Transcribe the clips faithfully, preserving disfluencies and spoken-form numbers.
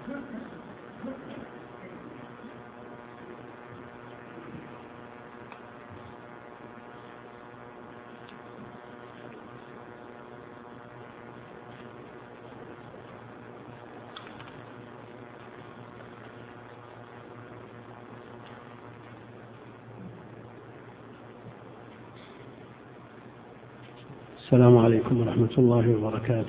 السلام عليكم ورحمة الله وبركاته.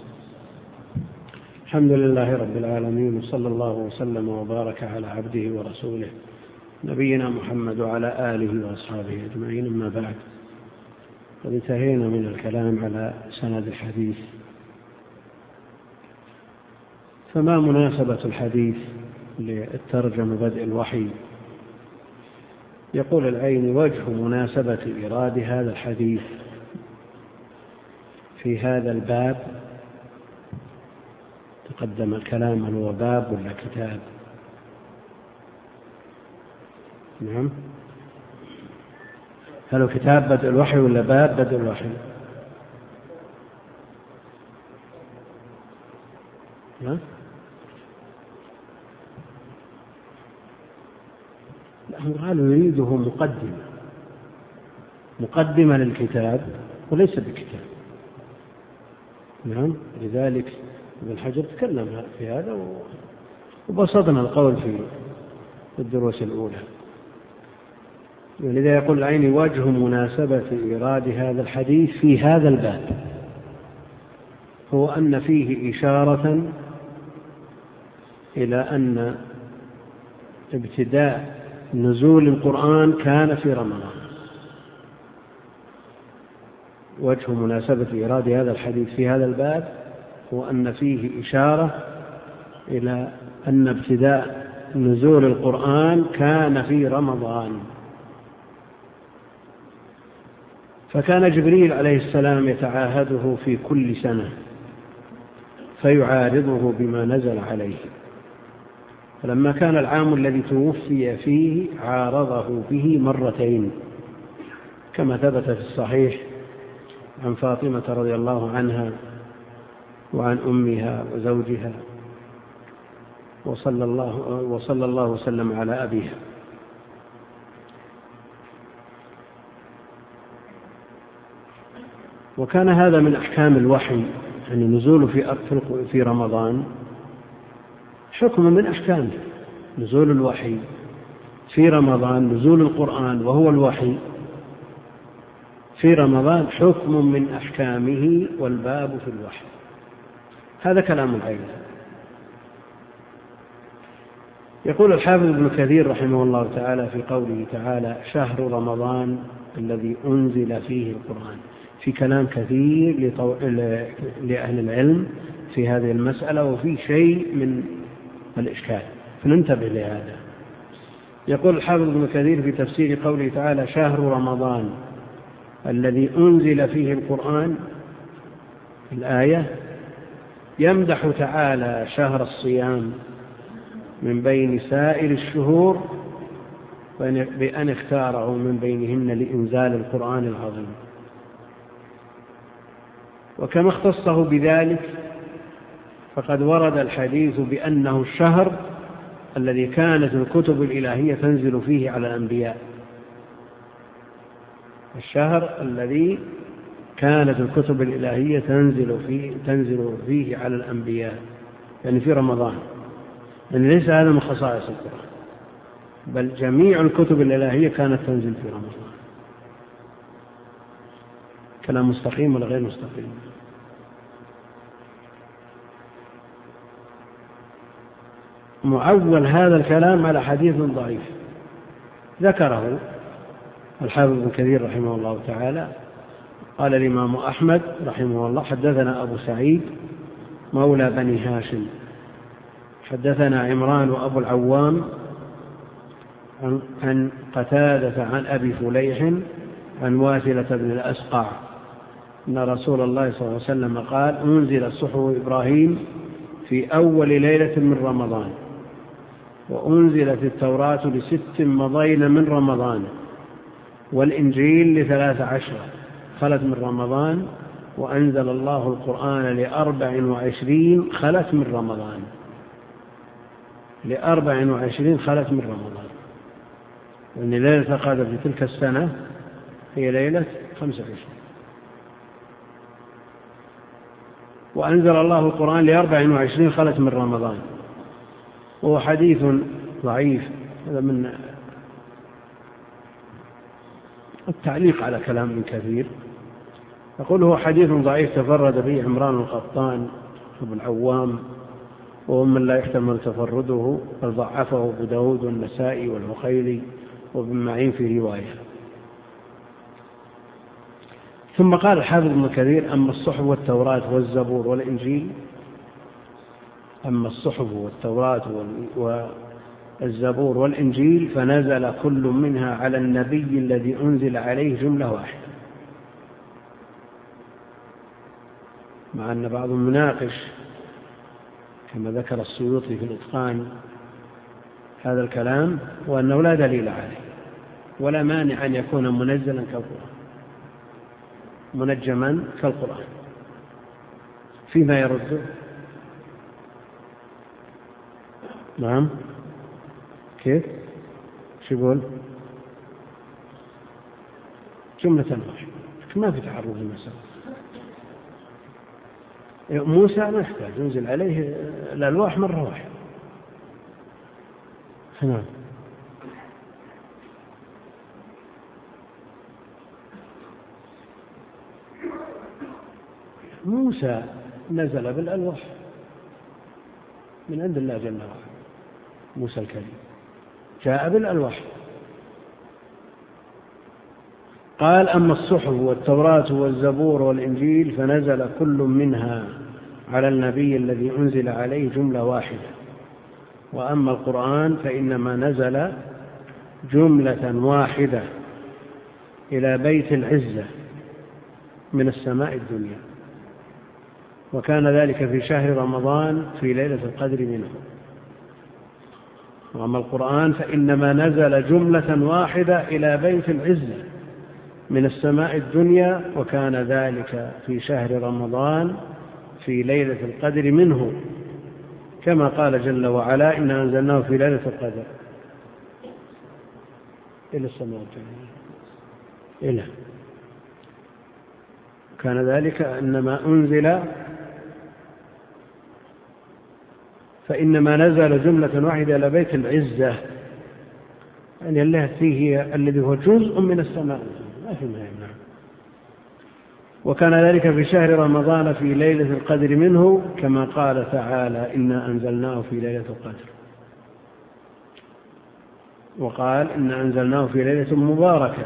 الحمد لله رب العالمين، وصلى الله وسلم وبارك على عبده ورسوله نبينا محمد وعلى آله وأصحابه أجمعين، أما بعد. قد انتهينا من الكلام على سند الحديث، فما مناسبة الحديث للترجمة بدء الوحي؟ يقول العيني: وجه مناسبة إيراد هذا الحديث في هذا الباب. تقدم الكلام هل هو باب ولا كتاب؟ نعم، هل هو كتاب بدء الوحي ولا باب بدء الوحي؟ ها؟ نحن قالوا يريده مقدمة مقدمة للكتاب وليس بكتاب. نعم، لذلك ابن حجر تكلم في هذا وبسطنا القول في الدروس الأولى. ولذا يقول العيني: وجه مناسبة إيراد هذا الحديث في هذا الباب هو أن فيه إشارة إلى أن ابتداء نزول القرآن كان في رمضان. وجه مناسبة إيراد هذا الحديث في هذا الباب هو أن فيه إشارة إلى أن ابتداء نزول القرآن كان في رمضان. فكان جبريل عليه السلام يتعاهده في كل سنة فيعارضه بما نزل عليه، فلما كان العام الذي توفي فيه عارضه به مرتين، كما ثبت في الصحيح عن فاطمة رضي الله عنها وعن أمها وزوجها، وصلى الله, وصلى الله وسلم على أبيها. وكان هذا من أحكام الوحي، يعني نزول في في رمضان حكم من أحكامه. نزول الوحي في رمضان، نزول القرآن وهو الوحي في رمضان حكم من أحكامه، والباب في الوحي. هذا كلام العلم. يقول الحافظ ابن كثير رحمه الله تعالى في قوله تعالى: شهر رمضان الذي أنزل فيه القرآن، في كلام كثير لأهل العلم في هذه المسألة، وفي شيء من الإشكال، فننتبه لهذا. يقول الحافظ ابن كثير في تفسير قوله تعالى: شهر رمضان الذي أنزل فيه القرآن، الآية يمدح تعالى شهر الصيام من بين سائر الشهور بأن اختاره من بينهن لإنزال القرآن العظيم. وكما اختصه بذلك فقد ورد الحديث بأنه الشهر الذي كانت الكتب الإلهية تنزل فيه على الأنبياء. الشهر الذي كانت الكتب الإلهية تنزل فيه, تنزل فيه على الأنبياء، يعني في رمضان. يعني ليس هذا من خصائص القرآن، بل جميع الكتب الإلهية كانت تنزل في رمضان. كلام مستقيم ولا غير مستقيم؟ معول هذا الكلام على حديث ضعيف ذكره الحافظ ابن كثير رحمه الله تعالى. قال الإمام أحمد رحمه الله: حدثنا أبو سعيد مولى بني هاشم، حدثنا عمران وأبو العوام عن قتادة عن أبي فليح عن واثلة بن الأسقع أن رسول الله صلى الله عليه وسلم قال: أنزل صحف إبراهيم في أول ليلة من رمضان، وأنزلت التوراة لست مضين من رمضان، والإنجيل لثلاث عشر خلت من رمضان، وأنزل الله القرآن لأربع وعشرين خلت من رمضان. لأربع وعشرين خلت من رمضان، لأن يعني ليلة القدر في تلك السنة هي ليلة خمسة وعشرين. وأنزل الله القرآن لأربع وعشرين خلت من رمضان، وهو حديث ضعيف. هذا من التعليق على كلام ابن كثير، يقول هو حديث ضعيف تفرد به عمران القطان وابن العوام، وهو من لا يحتمل تفرده، بل ضعفه أبو داود والنسائي والعقيلي وابن معين في رواية. ثم قال الحافظ ابن كثير: أما الصحف والتوراة والزبور والإنجيل أما الصحف والتوراة والزبور والإنجيل فنزل كل منها على النبي الذي أنزل عليه جملة واحدة. مع أن بعض المناقش كما ذكر السيوطي في الإتقان هذا الكلام، وأنه لا دليل عليه ولا مانع أن يكون منزلا كالقرآن منجما كالقرآن. فيما يرده؟ نعم، كيف؟ شو يقول؟ جملة واحدة، ما في تعرض المسألة. موسى ما يحتاج ينزل عليه الألواح مرة واحدة. نعم. موسى نزل بالألواح من عند الله جل وعلا، موسى الكريم جاء بالألواح. قال: أما الصحف والتوراة والزبور والإنجيل فنزل كل منها على النبي الذي أنزل عليه جملة واحدة، وأما القرآن فإنما نزل جملة واحدة إلى بيت العزة من السماء الدنيا، وكان ذلك في شهر رمضان في ليلة القدر منه. وأما القرآن فإنما نزل جملة واحدة إلى بيت العزة من السماء الدنيا، وكان ذلك في شهر رمضان في ليلة القدر منه، كما قال جل وعلا: إنا أنزلناه في ليلة القدر. إلى السماء الدنيا إلى كان ذلك إنما أنزل فإنما نزل جملة واحدة إلى بيت العزة، يعني الله فيه الذي هو جزء من السماء، ما في ما يمنع. وكان ذلك في شهر رمضان في ليلة القدر منه، كما قال تعالى: إنا أنزلناه في ليلة القدر. وقال: إنا أنزلناه في ليلة مباركة،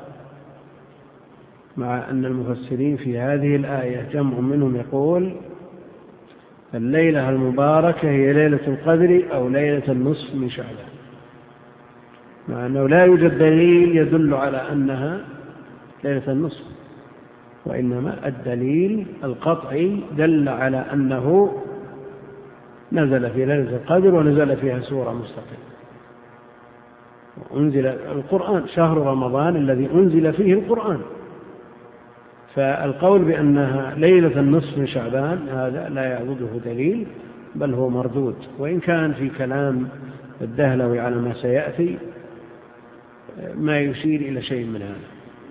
مع أن المفسرين في هذه الآية جمع منهم يقول الليلة المباركة هي ليلة القدر أو ليلة النصف من شعبان، مع أنه لا يوجد دليل يدل على أنها ليلة النصف، وإنما الدليل القطعي دل على أنه نزل في ليلة القدر ونزل فيها سورة مستقلة. وأنزل القرآن شهر رمضان الذي أنزل فيه القرآن، فالقول بأنها ليلة النصف من شعبان هذا لا يعضده دليل، بل هو مردود، وإن كان في كلام الدهلوي على ما سيأتي ما يشير إلى شيء من هذا.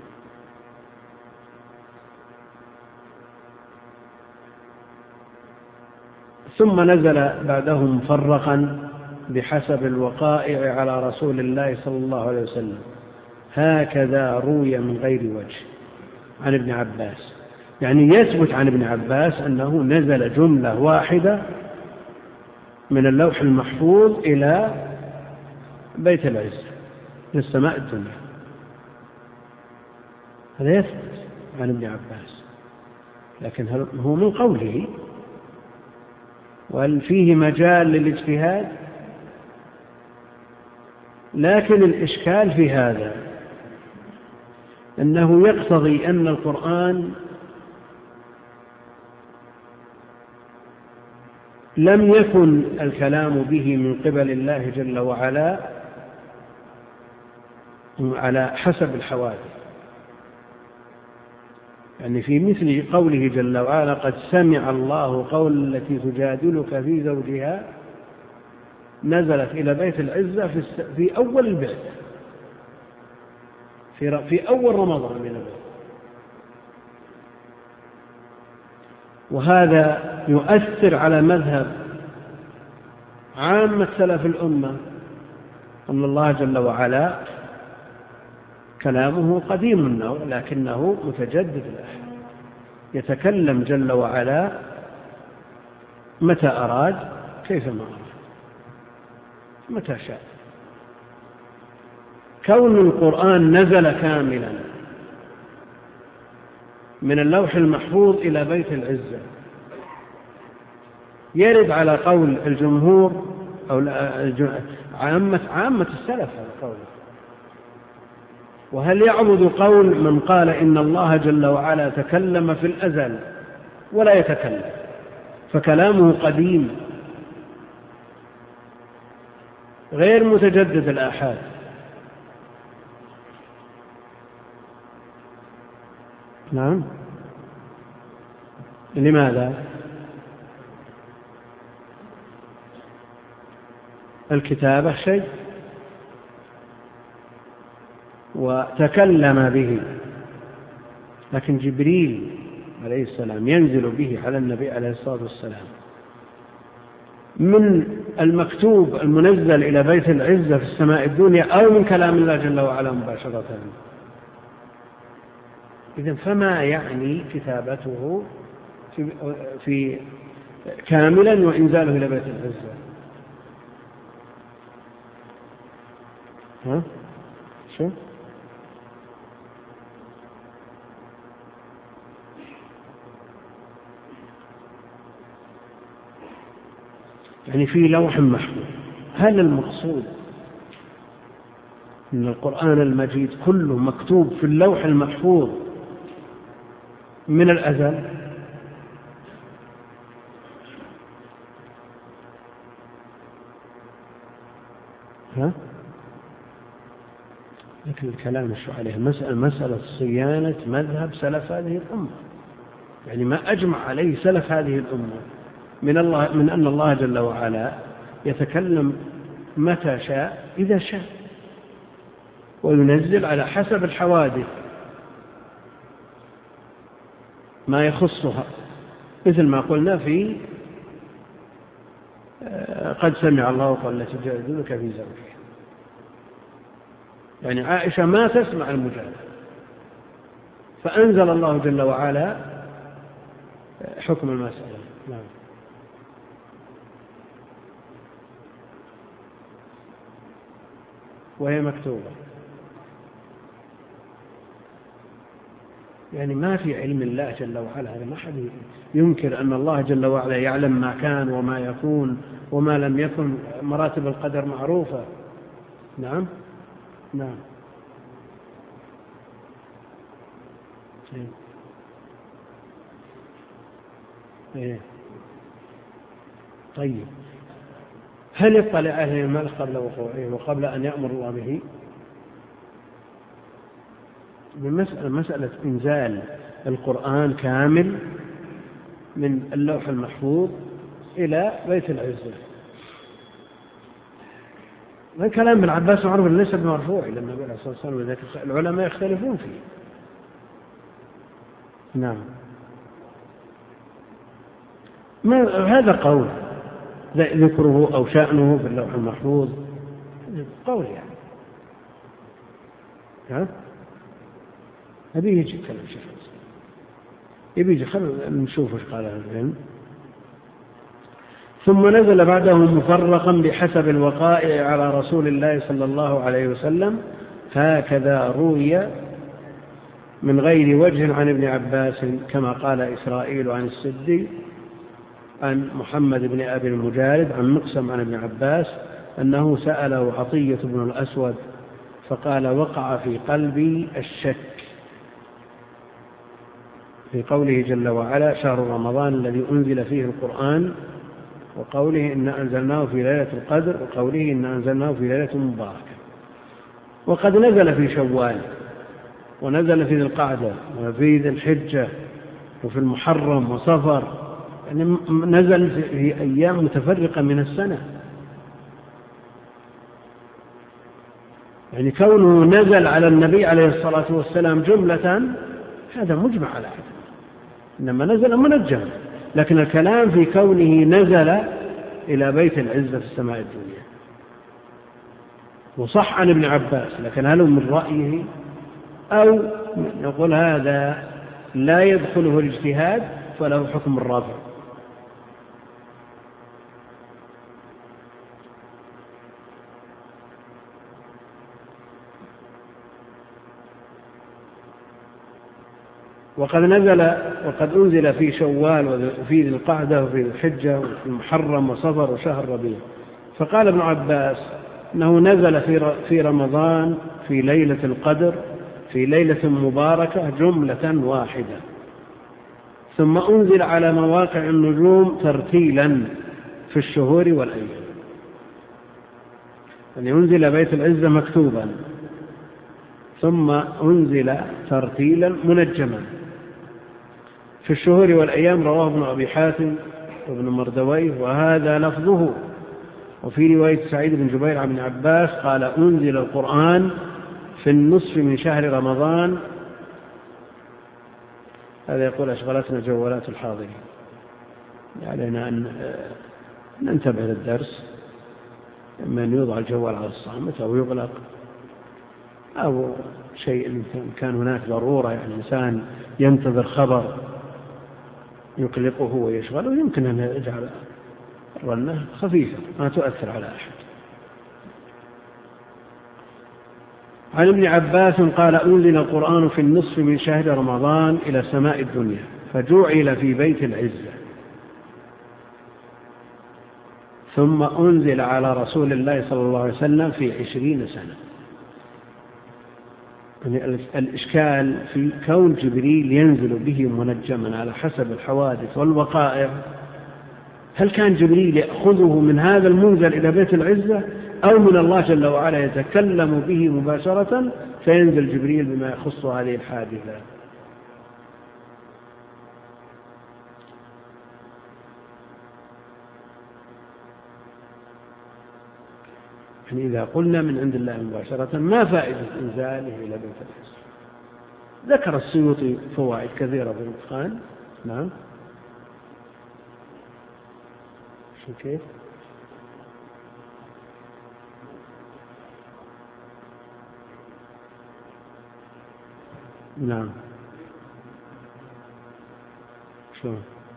ثم نزل بعده مفرقا بحسب الوقائع على رسول الله صلى الله عليه وسلم، هكذا روي من غير وجه عن ابن عباس، يعني يثبت عن ابن عباس أنه نزل جملة واحدة من اللوح المحفوظ إلى بيت العزة من السماء الدنيا، هذا يثبت عن ابن عباس، لكن هو من قوله، وهل فيه مجال للاجتهاد؟ لكن الإشكال في هذا أنه يقتضي أن القرآن لم يكن الكلام به من قبل الله جل وعلا على حسب الحوادث، يعني في مثل قوله جل وعلا: قد سمع الله قول التي تجادلك في زوجها نزلت إلى بيت العزة في, في أول البعث، في, في أول رمضان من البعث. وهذا يؤثر على مذهب عامة سلف الأمة أن الله جل وعلا كلامه قديم النوع لكنه متجدد الأحد، يتكلم جل وعلا متى أراد كيفما أراد متى شاء. كون القرآن نزل كاملا من اللوح المحفوظ إلى بيت العزة يرد على قول الجمهور أو عامة, عامة السلف على قوله. وهل يعبد قول من قال إن الله جل وعلا تكلم في الأزل ولا يتكلم فكلامه قديم غير متجدد الآحاد؟ نعم. لماذا؟ الكتابة شيء وتكلم به، لكن جبريل عليه السلام ينزل به على النبي عليه الصلاة والسلام من المكتوب المنزل إلى بيت العزة في السماء الدنيا أو من كلام الله جل وعلا مباشرة. إذن فما يعني كتابته في, في كاملا وإنزاله إلى بيت العزة؟ ها؟ شو؟ يعني في لوح محفوظ. هل المقصود أن القرآن المجيد كله مكتوب في اللوح المحفوظ من الأزل؟ ها؟ لكن الكلام شو عليه مسألة, مسألة صيانة مذهب سلف هذه الأمة، يعني ما أجمع عليه سلف هذه الأمة من, الله من أن الله جل وعلا يتكلم متى شاء إذا شاء وينزل على حسب الحوادث ما يخصها، مثل ما قلنا في قد سمع الله قول التي تجادلك في زوجها. يعني عائشة ما تسمع المجادلة فأنزل الله جل وعلا حكم المسألة. نعم. وهي مكتوبة، يعني ما في علم الله جل وعلا، هذا ما حد ينكر أن الله جل وعلا يعلم ما كان وما يكون وما لم يكن، مراتب القدر معروفة. نعم نعم. إيه. طيب هل يطلع أهل المال قبل وقوعه وقبل أن يأمر الله به؟ بمسألة مسألة إنزال القرآن كامل من اللوح المحفوظ إلى بيت العزة. من كلام ابن عباس معروف ليس بمرفوع إلى النبي عليه الصلاة والسلام، ولذلك العلماء يختلفون فيه. نعم. ما هذا قول ذكره أو شأنه في اللوح المحفوظ قول يعني. ها؟ أبي يجي كلام شيخ يبي يجي خلنا نشوف وش قال العلم. ثم نزل بعده مفرقا بحسب الوقائع على رسول الله صلى الله عليه وسلم، هكذا روي من غير وجه عن ابن عباس كما قال إسرائيل عن السدي عن محمد بن أبي المجالد عن مقسم عن ابن عباس أنه سأله عطية بن الأسود فقال وقع في قلبي الشك في قوله جل وعلا شهر رمضان الذي أنزل فيه القرآن، وقوله إن أنزلناه في ليلة القدر، وقوله إن أنزلناه في ليلة مباركة. وقد نزل في شوال ونزل في ذي القعدة وفي ذي الحجة وفي المحرم وصفر، يعني نزل في أيام متفرقة من السنة. يعني كونه نزل على النبي عليه الصلاة والسلام جملة هذا مجمع على هذا، إنما نزل منجما، لكن الكلام في كونه نزل إلى بيت العزة في السماء الدنيا. وصح عن ابن عباس، لكن هل من رأيه أو نقول هذا لا يدخله الاجتهاد فله حكم الرافع. وقد نزل وقد أنزل في شوال وفي ذي القعدة وفي الحجة وفي المحرم وصفر وشهر ربيع. فقال ابن عباس أنه نزل في رمضان في ليلة القدر في ليلة مباركة جملة واحدة، ثم أنزل على مواقع النجوم ترتيلا في الشهور والأيام. يعني أنزل بيت العزة مكتوبا ثم أنزل ترتيلا منجما في الشهور والأيام. رواه ابن أبي حاتم وابن مردويه وهذا لفظه. وفي رواية سعيد بن جبير عن ابن عباس قال أنزل القرآن في النصف من شهر رمضان. هذا يقول أشغلتنا جوالات الحاضرين، علينا أن ننتبه للدرس، إما أن يوضع الجوال على الصامت أو يغلق أو شيء كان هناك ضرورة، يعني إنسان ينتظر خبر يقلقه ويشغله، يمكن أن يجعل الرنة خفيفة ما تؤثر على أحد. عن ابن عباس قال أنزل القرآن في النصف من شهر رمضان إلى سماء الدنيا فجعل في بيت العزة، ثم أنزل على رسول الله صلى الله عليه وسلم في عشرين سنة. يعني الإشكال في كون جبريل ينزل به منجما على حسب الحوادث والوقائع، هل كان جبريل يأخذه من هذا المنزل إلى بيت العزة أو من الله جل وعلا يتكلم به مباشرة فينزل جبريل بما يخص هذه الحادثة؟ يعني إذا قلنا من عند الله مباشرة ما فائدة إنزاله إلى بيت العزة؟ ذكر السيوطي فوائد كثيرة في الإتقان. نعم، شو كيف؟ نعم، شو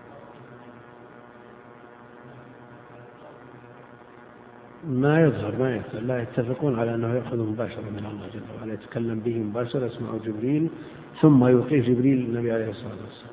ما يظهر ما يظهر لا يتفقون على أنه يأخذ مباشرة من الله جل وعلا، يتكلم به مباشرة، يسمعه جبريل ثم يلقيه جبريل النبي عليه الصلاة والسلام.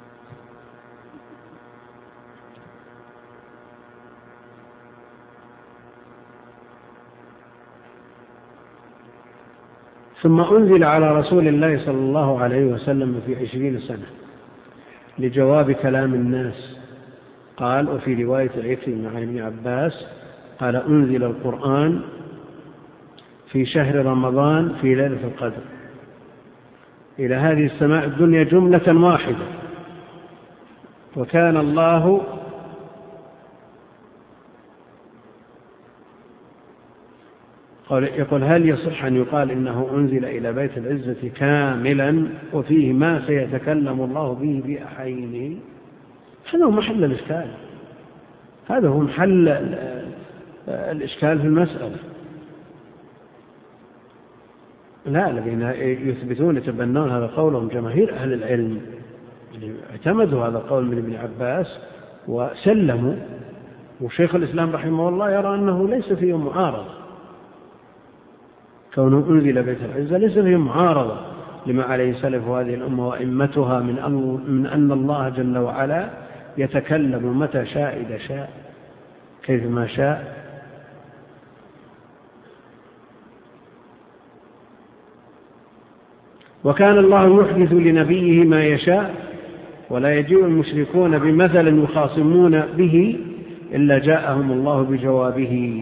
ثم أنزل على رسول الله صلى الله عليه وسلم في عشرين سنة لجواب كلام الناس. قال وفي رواية عكرمة عن ابن عباس قال أنزل القرآن في شهر رمضان في ليلة القدر إلى هذه السماء الدنيا جملة واحدة، وكان الله يقول هل يصح أن يقال إنه أنزل إلى بيت العزة كاملا وفيه ما سيتكلم الله به بأحيانه؟ هذا هو محل الإشكال، هذا هو محل الإشكال في المسألة. لا، الذين يثبتون يتبنون هذا قولهم جماهير أهل العلم، يعني اعتمدوا هذا القول من ابن عباس وسلموا، وشيخ الإسلام رحمه الله يرى أنه ليس فيه معارضة، كونه أنزل بيت العزة ليس فيه معارضة لما عليه سلف هذه الأمة وإمتها من أن الله جل وعلا يتكلم متى شاء إذا شاء كيف ما شاء. وكان الله يحدث لنبيه ما يشاء ولا يجيء المشركون بمثل يخاصمون به إلا جاءهم الله بجوابه،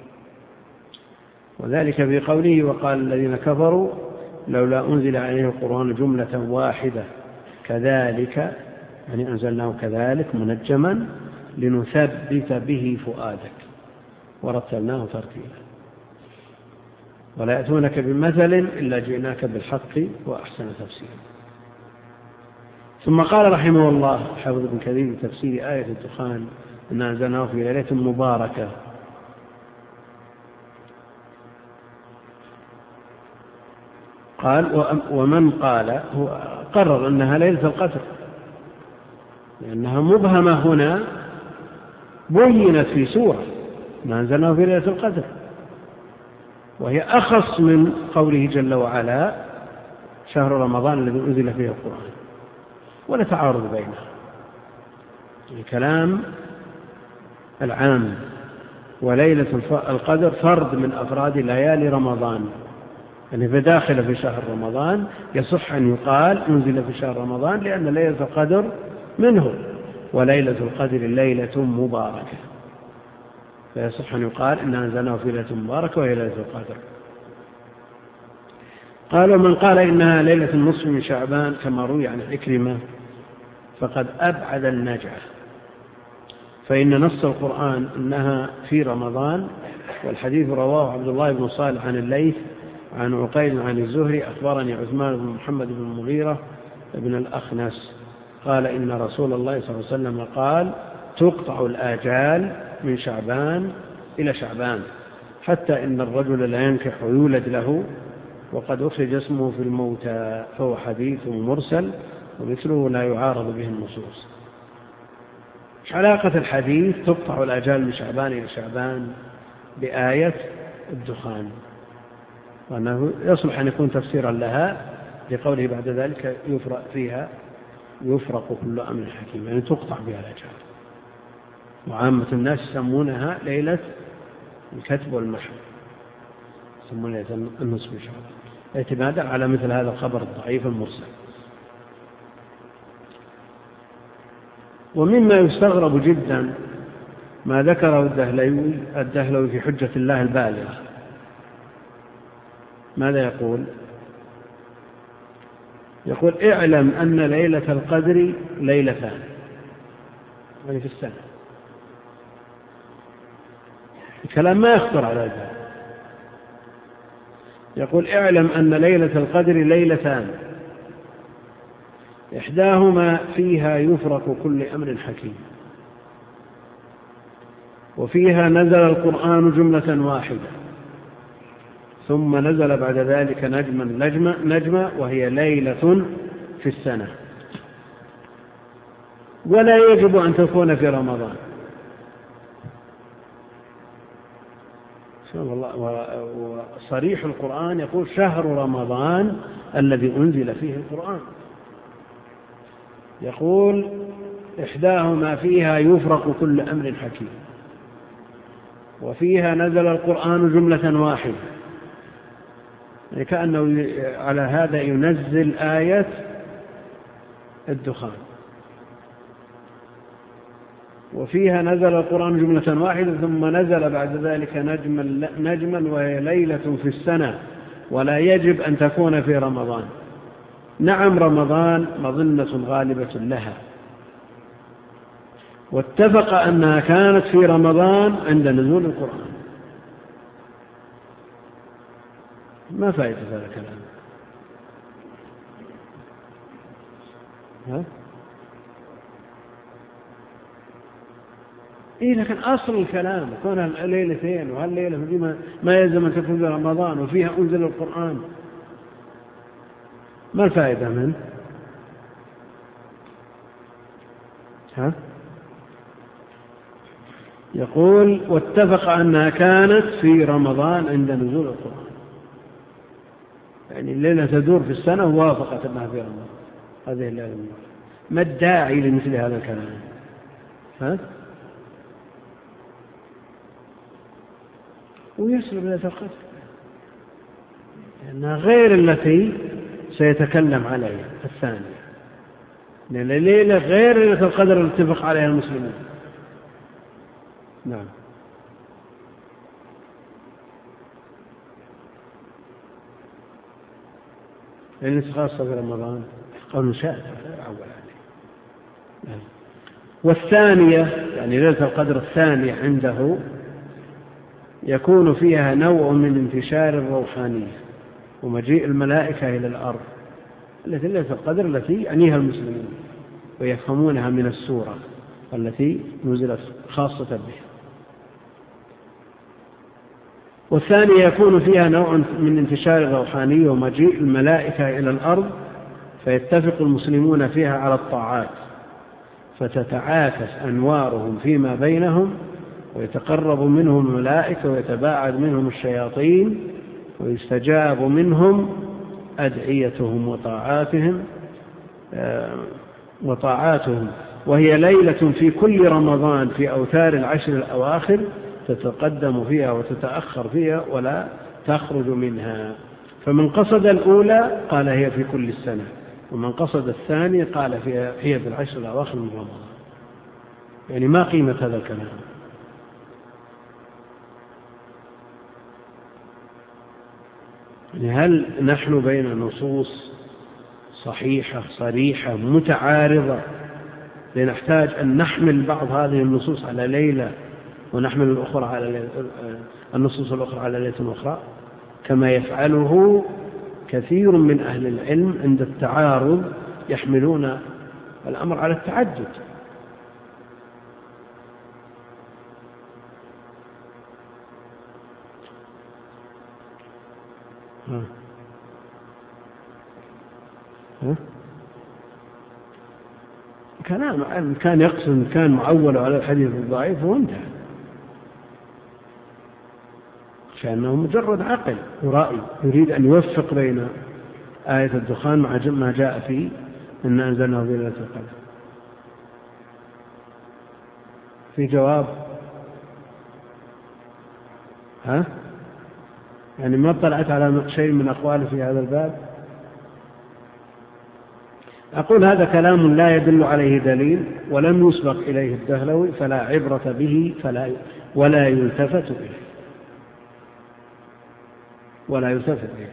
وذلك في قوله وقال الذين كفروا لولا أنزل عليه القرآن جملة واحدة كذلك، يعني أنزلناه كذلك منجما لنثبت به فؤادك ورتلناه ترتيلا. ولا يأتونك بمثل إلا جئناك بالحق وأحسن تفسيرا. ثم قال رحمه الله حافظ ابن كثير في تفسير آية الدخان إن أنزلناه في ليلة مباركة، قال ومن قال هو قرر أنها ليلة القدر لأنها مبهمة هنا بينت في سورة ما أنزلناه في ليلة القدر، وهي أخص من قوله جل وعلا شهر رمضان الذي أنزل فيه القرآن، ولا تعارض بينها. الكلام العام، وليلة القدر فرد من أفراد ليالي رمضان، يعني بداخل في شهر رمضان يصح أن يقال أنزل في شهر رمضان لأن ليلة القدر منه، وليلة القدر ليلة مباركة، فيصح أن يقال إن أنزلناه في ليلة مباركة وهي ليلة القدر. قال ومن قال إنها ليلة النصف من شعبان كما روي عن عكرمة فقد أبعد النجعة، فإن نص القرآن إنها في رمضان، والحديث رواه عبد الله بن صالح عن الليث عن عقيل عن الزهري أخبرني عثمان بن محمد بن المغيرة بن الأخنس قال إن رسول الله صلى الله عليه وسلم قال تقطع الآجال من شعبان إلى شعبان حتى إن الرجل لا ينكح ويولد له وقد أخرج اسمه في الموتى، فهو حديث مرسل ومثله لا يعارض به النصوص. علاقة الحديث تقطع الآجال من شعبان إلى شعبان بآية الدخان، وأنه يصلح أن يكون تفسيرا لها لقوله بعد ذلك يفرق فيها يفرق كل أمر حكيم، يعني تقطع بها الآجال. وعامة الناس يسمونها ليلة الكتب والمحو، يسمونها ليلة النصف من شعبان اعتمادا على مثل هذا الخبر الضعيف المرسل. ومما يستغرب جدا ما ذكره الدهلوي الدهلوي في حجة الله البالغة. ماذا يقول؟ يقول اعلم أن ليلة القدر ليلتان، يعني في السنة. الكلام ما يخطر على ذلك. يقول اعلم أن ليلة القدر ليلتان إحداهما فيها يفرق كل أمر حكيم، وفيها نزل القرآن جملة واحدة، ثم نزل بعد ذلك نجما نجما نجما وهي ليلة في السنة، ولا يجب أن تكون في رمضان. وصريح القرآن يقول شهر رمضان الذي أنزل فيه القرآن، يقول إحداهما فيها يفرق كل أمر حكيم، وفيها نزل القرآن جملة واحدة، يعني كأنه على هذا ينزل آية الدخان. وفيها نزل القرآن جملة واحدة ثم نزل بعد ذلك نجما نجما وهي ليلة في السنة، ولا يجب أن تكون في رمضان. نعم رمضان مظنة غالبة لها، واتفق أنها كانت في رمضان عند نزول القرآن. ما فائدة هذا الكلام؟ ها؟ إيه لكن أصل الكلام كونها ليلتين، وهالليلة دي ما يلزم أن تكون في رمضان وفيها أنزل القرآن، ما الفائدة منه؟ ها؟ يقول واتفق أنها كانت في رمضان عند نزول القرآن، يعني الليلة تدور في السنة ووافقت أنها في رمضان. هذه الليلة ما الداعي لمثل هذا الكلام؟ ها؟ ويصل ليلة القدر لأنها غير التي سيتكلم عليها الثانية، لأن الليلة غير ليلة القدر التي اتفق عليها المسلمون. نعم. لأن خاصة في رمضان قول شاذ لا يعول عليه. نعم. والثانية يعني ليلة القدر الثانية عنده يكون فيها نوع من انتشار الروحانية ومجيء الملائكة إلى الأرض التي ليلة القدر التي يعنيها المسلمين ويفهمونها من السورة التي نزلت خاصة بها. والثانية يكون فيها نوع من انتشار الروحانية ومجيء الملائكة إلى الأرض فيتفق المسلمون فيها على الطاعات فتتعاكس أنوارهم فيما بينهم ويتقرب منهم الملائكة ويتباعد منهم الشياطين ويستجاب منهم أدعيتهم وطاعاتهم وطاعاتهم وهي ليلة في كل رمضان في أوتار العشر الأواخر تتقدم فيها وتتأخر فيها ولا تخرج منها. فمن قصد الأولى قال هي في كل السنة، ومن قصد الثانية قال فيها هي في العشر الأواخر من رمضان. يعني ما قيمة هذا الكلام؟ يعني هل نحن بين نصوص صحيحة صريحة متعارضة لنحتاج أن نحمل بعض هذه النصوص على ليلة ونحمل الأخرى على ليلة النصوص الأخرى على ليلة أخرى كما يفعله كثير من أهل العلم عند التعارض يحملون الأمر على التعدد. ها. ها؟ كلام كان يقصد كان معول على الحديث الضعيف وانتهى، فإنه مجرد عقل ورأي يريد أن يوفق بين آية الدخان مع ما جاء فيه إن أنزلناه في ليلة القدر. في جواب؟ ها؟ يعني ما اطلعت على شيء من أقواله في هذا الباب؟ أقول هذا كلام لا يدل عليه دليل ولم يسبق إليه الدهلوي فلا عبرة به فلا ولا يلتفت به ولا يلتفت به.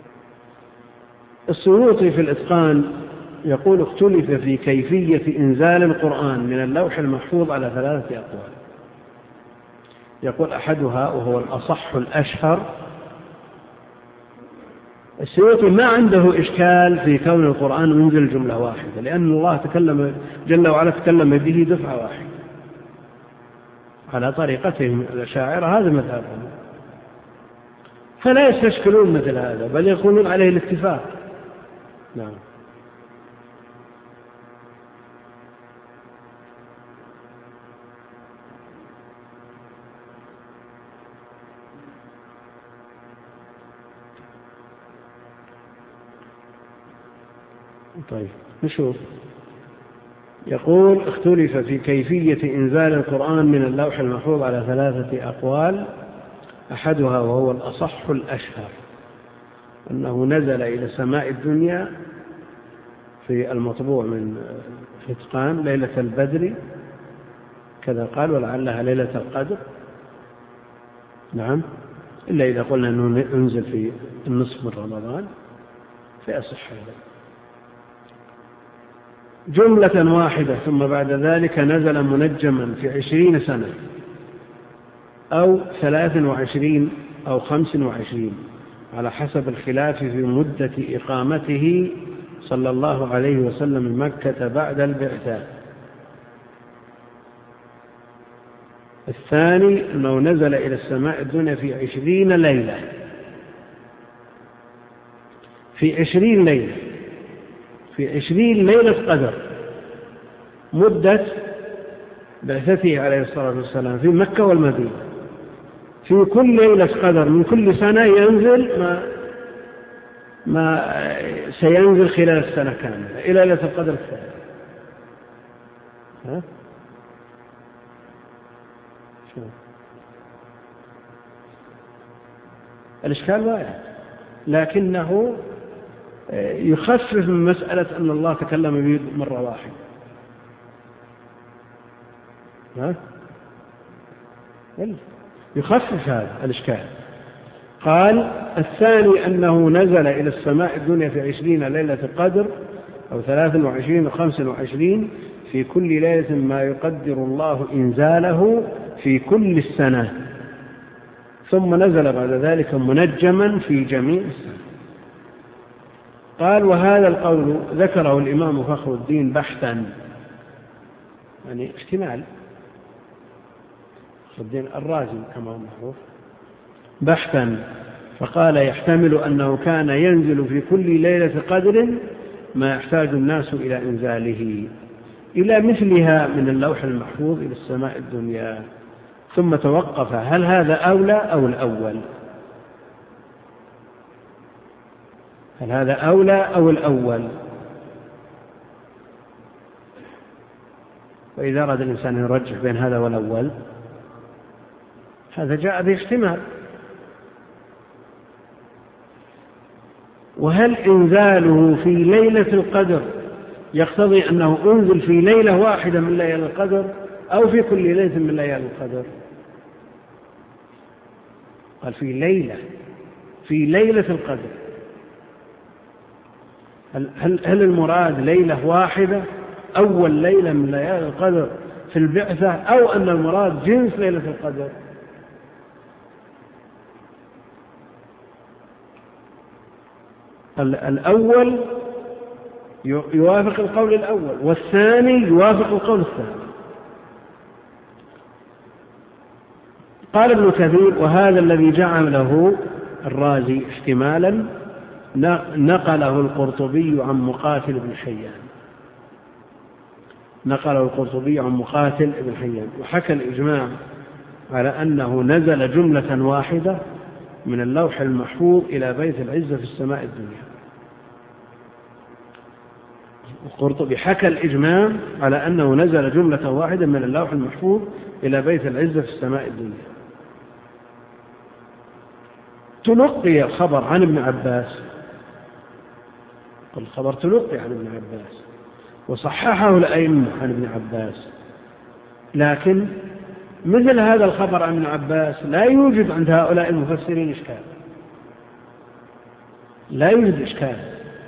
السيوطي في الإتقان يقول اختلف في كيفية إنزال القرآن من اللوح المحفوظ على ثلاثة أقوال. يقول أحدها وهو الأصح الأشهر، السيوطي ما عنده إشكال في كون القرآن منزل جملة واحدة لأن الله تكلم جل وعلا تكلم به دفعة واحدة على طريقتهم الأشاعرة، هذا مذهبهم، فلا يستشكلون مثل هذا بل يقولون عليه الاتفاق. نعم. طيب نشوف. يقول اختلف في كيفية إنزال القرآن من اللوح المحفوظ على ثلاثة أقوال، أحدها وهو الأصح الأشهر أنه نزل إلى سماء الدنيا في المطبوع من الإتقان ليلة البدر كذا قال ولعلها ليلة القدر. نعم، إلا إذا قلنا أنه ينزل في النصف من رمضان فيصح هذا جملة واحدة، ثم بعد ذلك نزل منجما في عشرين سنة أو ثلاث وعشرين أو خمس وعشرين على حسب الخلاف في مدة إقامته صلى الله عليه وسلم مكة بعد البعثة. الثاني أنه نزل إلى السماء الدنيا في عشرين ليلة في عشرين ليلة في عشرين ليلة قدر مدة بعثته عليه الصلاة والسلام في مكة والمدينة. في كل ليلة قدر من كل سنة ينزل ما, ما سينزل خلال السنة كاملة إلى ليلة القدر الثانية. ها؟ شو؟ الإشكال واحد لكنه يخفف من مسألة أن الله تكلم به مرة واحدة. ها؟ يخفف هذا الإشكال. قال الثاني أنه نزل إلى السماء الدنيا في عشرين ليلة قدر أو ثلاث وعشرين وخمس وعشرين في كل ليلة ما يقدر الله إنزاله في كل السنة ثم نزل بعد ذلك منجما في جميع السنة. قال وهذا القول ذكره الإمام فخر الدين بحثا، يعني احتمال، فخر الدين الرازي كما هو معروف، بحثا، فقال يحتمل أنه كان ينزل في كل ليلة قدر ما يحتاج الناس إلى إنزاله إلى مثلها من اللوح المحفوظ إلى السماء الدنيا. ثم توقف هل هذا أولى أو الأول، هل هذا أولى أو الأول. وإذا أراد الإنسان يرجح بين هذا والأول هذا جاء باحتمال. وهل إنزاله في ليلة القدر يقتضي أنه أنزل في ليلة واحدة من ليالي القدر أو في كل ليلة من ليالي القدر؟ قال في ليلة، في ليلة القدر. هل, هل, هل المراد ليلة واحدة أول ليلة من ليالي القدر في البعثة، أو أن المراد جنس ليلة القدر؟ الأول يوافق القول الأول، والثاني يوافق القول الثاني. قال ابن كثير وهذا الذي جعله الرازي احتمالا نقله القرطبي عن مقاتل بن حيان، نقله القرطبي عن مقاتل بن حيان، وحكى الإجماع على أنه نزل جملة واحدة من اللوح المحفوظ إلى بيت العزة في السماء الدنيا. القرطبي حكى الإجماع على أنه نزل جملة واحدة من اللوح المحفوظ إلى بيت العزة في السماء الدنيا. تلقي الخبر عن ابن عباس، الخبر تلقي عن ابن عباس وصححه الأئمة عن ابن عباس، لكن مثل هذا الخبر عن ابن عباس لا يوجد عند هؤلاء المفسرين إشكال، لا يوجد إشكال.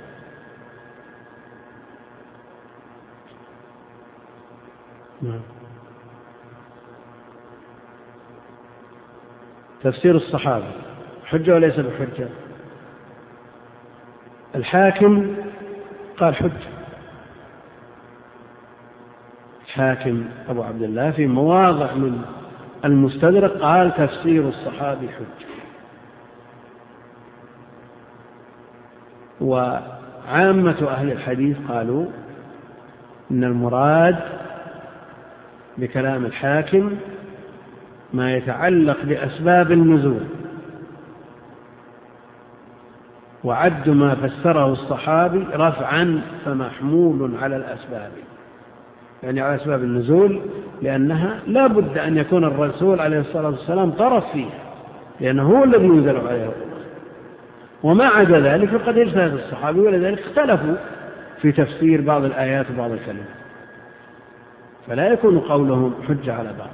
نعم. تفسير الصحابة حجة وليس بحجة؟ الحاكم قال حجة، الحاكم أبو عبد الله في مواضع من المستدرك قال تفسير الصحابي حجة. وعامة أهل الحديث قالوا إن المراد بكلام الحاكم ما يتعلق بأسباب النزول، وعد ما فسره الصحابي رفعا فمحمول على الأسباب، يعني على أسباب النزول، لأنها لا بد أن يكون الرسول عليه الصلاة والسلام طرف فيها، لأنه هو الذي ينزل عليه القرآن. وما عدا ذلك فقد اجتهد الصحابي، ولذلك اختلفوا في تفسير بعض الآيات وبعض الكلمات، فلا يكون قولهم حجة على بعض.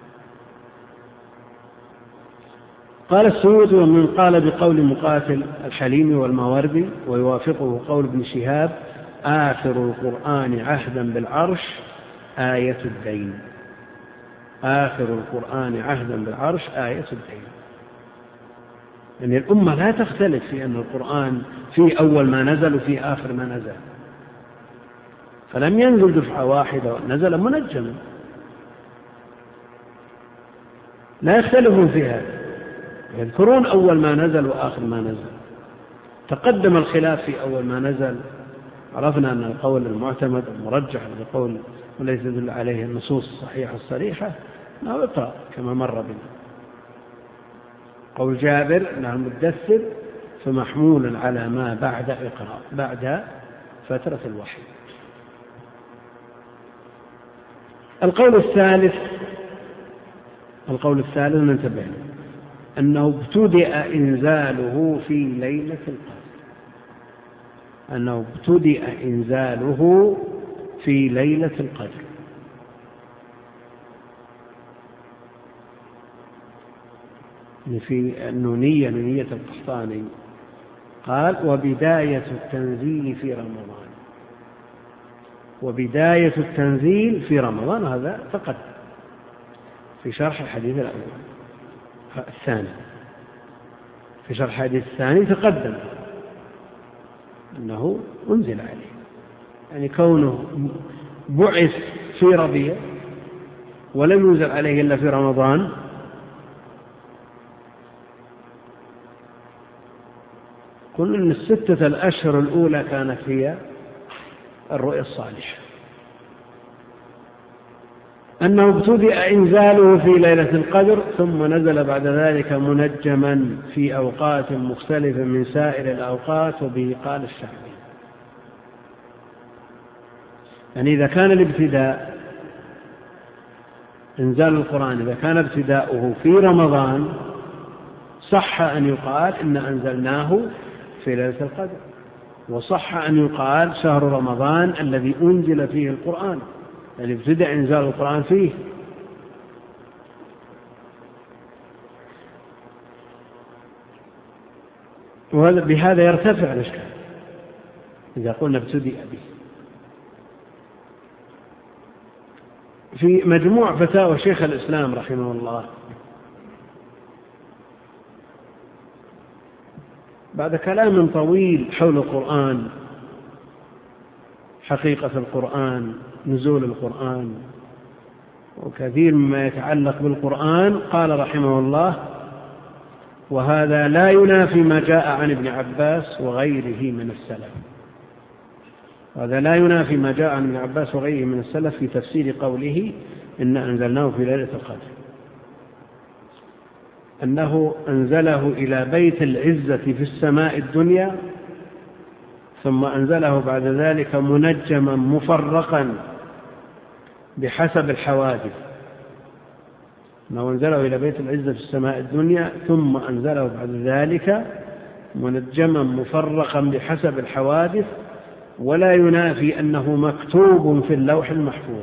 قال السيوطي ومن قال بقول مقاتل الحليمي والماوردي ويوافقه قول ابن شهاب آخر القرآن عهدا بالعرش آية الدين، آخر القرآن عهدا بالعرش آية الدين. يعني الأمة لا تختلف في أن القرآن في أول ما نزل وفي آخر ما نزل، فلم ينزل دفعة واحدة، نزل منجما، لا يختلفون فيها، يذكرون أول ما نزل وآخر ما نزل. تقدم الخلاف في أول ما نزل، عرفنا أن القول المعتمد المرجح القول وليس يدل عليه النصوص الصحيحة الصريحة أنه اقرأ كما مر بنا. قول جابر أنه المدثر فمحمول على ما بعد اقرأ، بعد فترة الوحي. القول الثالث، القول الثالث ننتبه أنه ابتدأ إنزاله في ليلة القدر، أنه ابتدأ إنزاله في ليلة القدر. في النونية نونية القحطاني قال وبداية التنزيل في رمضان، وبداية التنزيل في رمضان، هذا فقط في شرح الحديث الأول الثاني. في شرح الحديث الثاني تقدم أنه أنزل عليه، يعني كونه بعث في ربيع ولم ينزل عليه إلا في رمضان قلنا أن الستة الأشهر الأولى كانت هي الرؤيا الصالحة. أنه ابتدأ إنزاله في ليلة القدر ثم نزل بعد ذلك منجما في أوقات مختلفة من سائر الأوقات، وبه قال الشعبي. يعني إذا كان الابتداء إنزال القرآن إذا كان ابتداؤه في رمضان صح أن يقال إن أنزلناه في ليلة القدر، وصح أن يقال شهر رمضان الذي أنزل فيه القرآن، يعني ابتدأ إنزال القرآن فيه. وهذا بهذا يرتفع الإشكال إذا قلنا ابتدأ به. في مجموع فتاوى شيخ الإسلام رحمه الله بعد كلام طويل حول القرآن، حقيقة القرآن، نزول القرآن، وكثير مما يتعلق بالقرآن، قال رحمه الله: وهذا لا ينافي ما جاء عن ابن عباس وغيره من السلف. هذا لا ينافي ما جاء عن ابن عباس وغيره من السلف في تفسير قوله إن أنزلناه في ليلة القدر، أنه أنزله إلى بيت العزة في السماء الدنيا، ثم أنزله بعد ذلك منجما مفرقا بحسب الحوادث. أنه أنزله إلى بيت العزة في السماء الدنيا ثم أنزله بعد ذلك منجما مفرقا بحسب الحوادث، ولا ينافي أنه مكتوب في اللوح المحفوظ.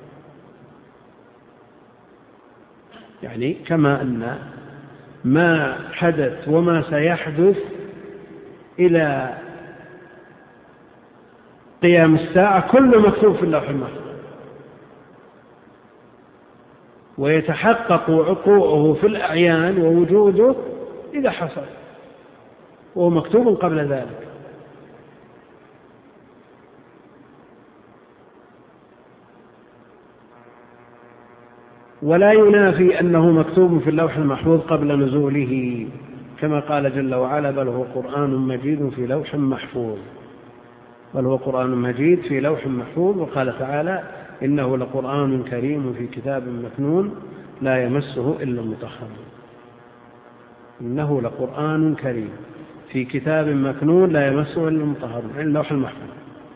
يعني كما أن ما حدث وما سيحدث إلى قيام الساعة كله مكتوب في اللوح المحفوظ، ويتحقق وقوعه في الأعيان ووجوده إذا حصل، وهو مكتوب قبل ذلك. ولا ينافي أنه مكتوب في اللوح المحفوظ قبل نزوله، كما قال جل وعلا: بل هو قرآن مجيد في لوح محفوظ. بل هو قرآن مجيد في لوح محفوظ. وقال تعالى: إنه لقرآن كريم في كتاب مكنون لا يمسه إلا المطهرون. إنه لقرآن كريم في كتاب مكنون لا يمسه إلا المطهرون، يعني اللوح المحفوظ.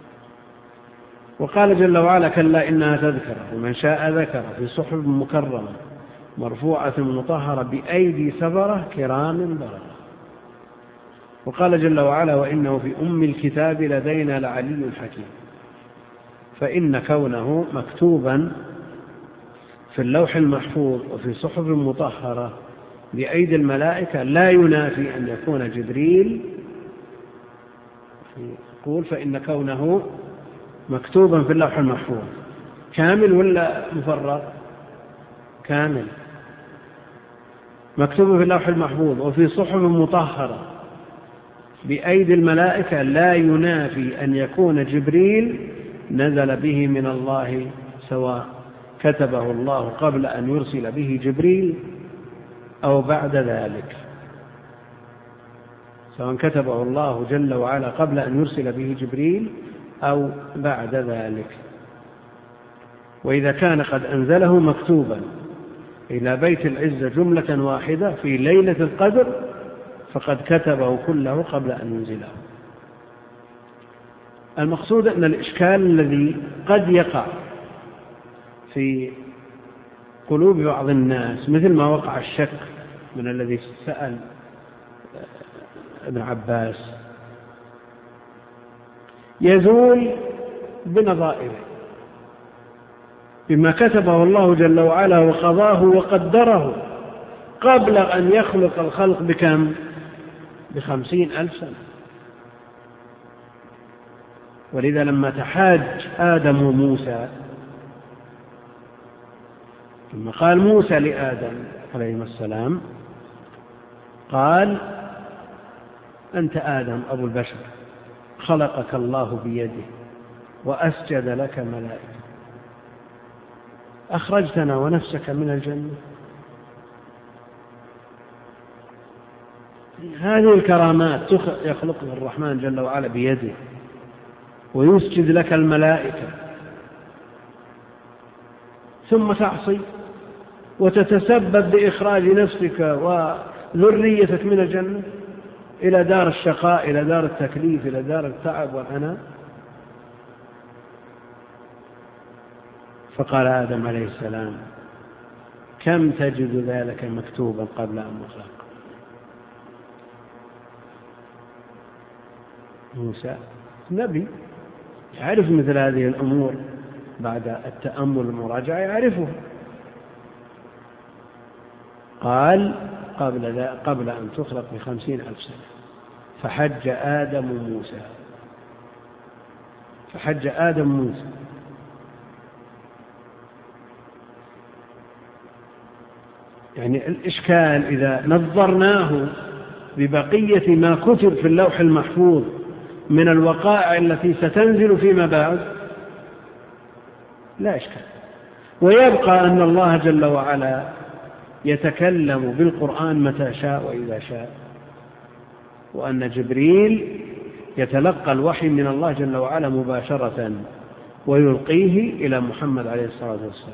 وقال جل وعلا: كلا إنها تذكرة ومن شاء ذكر في صحف مكرمة مرفوعة مطهرة بأيدي سفرة كرام بررة. وقال جل وعلا: وإنه في أم الكتاب لدينا لعلي حكيم. فإن كونه مكتوبا في اللوح المحفوظ وفي صحف مطهرة بأيدي الملائكة لا ينافي أن يكون جبريل. يقول: فإن كونه مكتوبا في اللوح المحفوظ كامل ولا مفرغ؟ كامل. مكتوبا في اللوح المحفوظ وفي صحف مطهرة بأيدي الملائكة لا ينافي أن يكون جبريل نزل به من الله، سواء كتبه الله قبل أن يرسل به جبريل أو بعد ذلك، سواء كتبه الله جل وعلا قبل أن يرسل به جبريل أو بعد ذلك. وإذا كان قد أنزله مكتوبا إلى بيت العزة جملة واحدة في ليلة القدر فقد كتبه كله قبل أن ينزله. المقصود أن الإشكال الذي قد يقع في قلوب بعض الناس، مثل ما وقع الشك من الذي سأل ابن عباس، يزول بنظائره بما كتبه الله جل وعلا وقضاه وقدره قبل أن يخلق الخلق بكم؟ بخمسين ألف سنة. ولذا لما تحاج آدم وموسى، لما قال موسى لآدم عليه السلام، قال: أنت آدم أبو البشر، خلقك الله بيده وأسجد لك ملائكة، أخرجتنا ونفسك من الجنة. هذه الكرامات يخلقها الرحمن جل وعلا بيده، ويسجد لك الملائكة، ثم تعصي وتتسبب بإخراج نفسك وذريتك من الجنة إلى دار الشقاء، إلى دار التكليف، إلى دار التعب والعناء. فقال آدم عليه السلام: كم تجد ذلك مكتوبا قبل أن أخلق؟ موسى نبي يعرف مثل هذه الأمور، بعد التأمل والمراجعة يعرفها. قال: قبل, قبل أن تخلق بخمسين ألف سنة. فحج آدم موسى فحج آدم موسى يعني الإشكال إذا نظرناه ببقية ما كتب في اللوح المحفوظ من الوقائع التي ستنزل فيما بعد لا إشكال، ويبقى أن الله جل وعلا يتكلم بالقرآن متى شاء وإذا شاء، وأن جبريل يتلقى الوحي من الله جل وعلا مباشرة ويلقيه إلى محمد عليه الصلاة والسلام.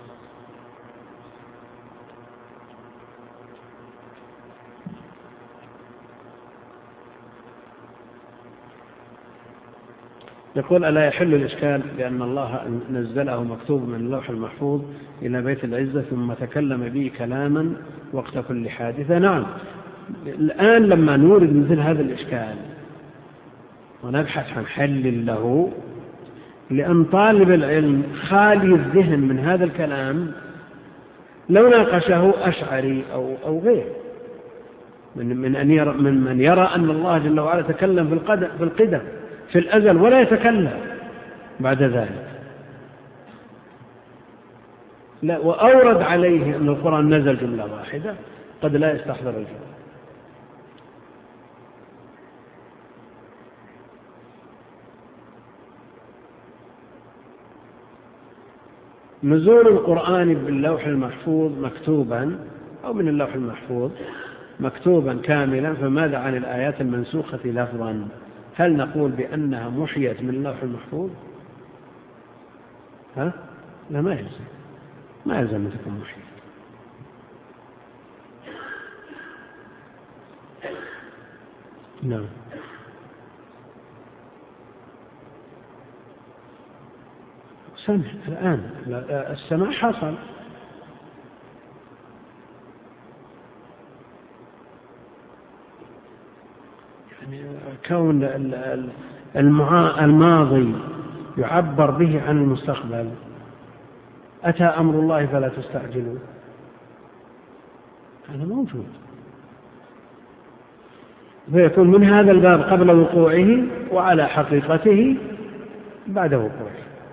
يقول: ألا يحل الإشكال بأن الله نزله مكتوب من اللوح المحفوظ إلى بيت العزة ثم تكلم به كلاما وقت كل حادثة؟ نعم. الآن لما نورد مثل هذا الإشكال ونبحث عن حل له، لأن طالب العلم خالي الذهن من هذا الكلام لو ناقشه أشعري أو, أو غير من, من, أن يرى من من يرى أن الله جل وعلا تكلم في القدم, في القدم في الأزل ولا يتكلم بعد ذلك، لا، وأورد عليه أن القرآن نزل جملة واحدة قد لا يستحضر الجملة. نزول القرآن باللوح المحفوظ مكتوبا أو من اللوح المحفوظ مكتوبا كاملا، فماذا عن الآيات المنسوخة لفظا؟ هل نقول بأنها محيت من اللوح المحفوظ؟ ها؟ لا، ما يلزم ما يلزم أن تكون محيت. نعم. سمع الآن السماع حصل، يعني كون الماضي يعبر به عن المستقبل. أتى أمر الله فلا تستعجلوا، هذا موجود، فيكون من هذا الباب قبل وقوعه وعلى حقيقته بعد وقوعه.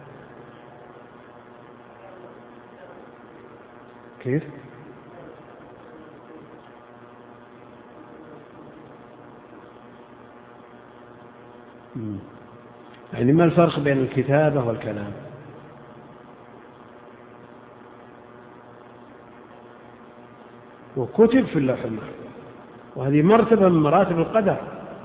كيف؟ مم. يعني ما الفرق بين الكتابة والكلام؟ وكتب في اللوح المحفوظ، وهذه مرتبة من مراتب القدر.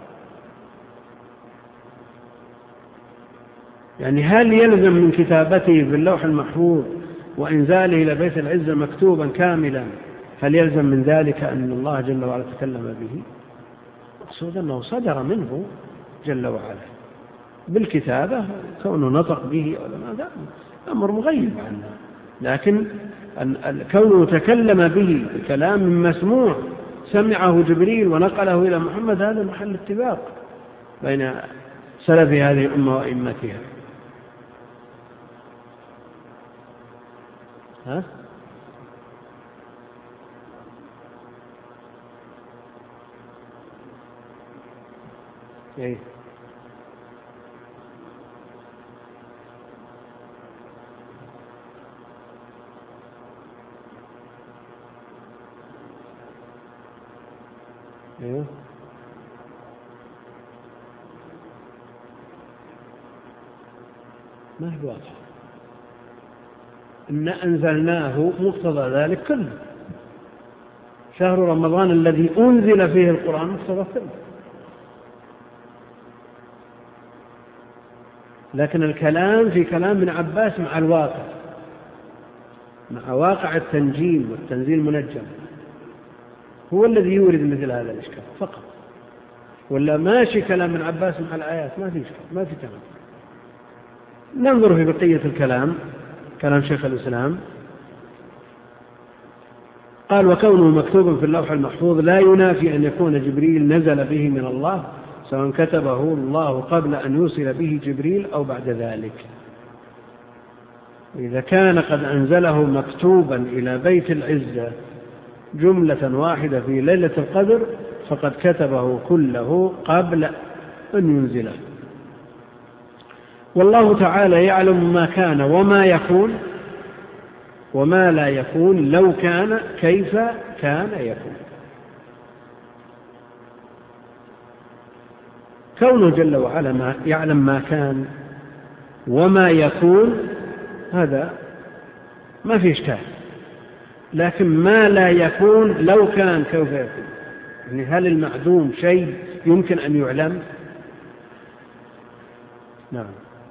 يعني هل يلزم من كتابته في اللوح المحفوظ وإنزاله إلى بيت العزة مكتوبا كاملا، هل يلزم من ذلك أن الله جل وعلا تكلم به؟ مقصود أنه صدر منه جل وعلا بالكتابة، كونه نطق به هذا أمر مغيب عنه، لكن كونه تكلم به بكلام مسموع سمعه جبريل ونقله إلى محمد، هذا محل اتفاق بين سلف هذه الأمة وأئمتها. ها؟ ايه؟ ايه؟ ما هي واضحة. إن أنزلناه مقتضى ذلك كله، شهر رمضان الذي أنزل فيه القرآن مقتضى كله. لكن الكلام في كلام ابن عباس مع الواقع، مع واقع التنجيم والتنزيل المنجم، هو الذي يورد مثل هذا الإشكال فقط. ولا ماشي كلام ابن عباس مع الآيات ما في إشكال، ما في كلام. ننظر في بقية الكلام، كلام شيخ الإسلام. قال: وكونه مكتوبا في اللوح المحفوظ لا ينافي أن يكون جبريل نزل به من الله، سواء كتبه الله قبل أن يوصل به جبريل أو بعد ذلك. إذا كان قد أنزله مكتوبا إلى بيت العزة جملة واحدة في ليلة القدر فقد كتبه كله قبل أن ينزله. والله تعالى يعلم ما كان وما يكون وما لا يكون، لو كان كيف كان يكون. كونه جل وعلا ما يعلم ما كان وما يكون هذا ما في إشكال، لكن ما لا يكون لو كان كيف يكون. يعني هل المعدوم شيء يمكن أن يعلم؟ نعم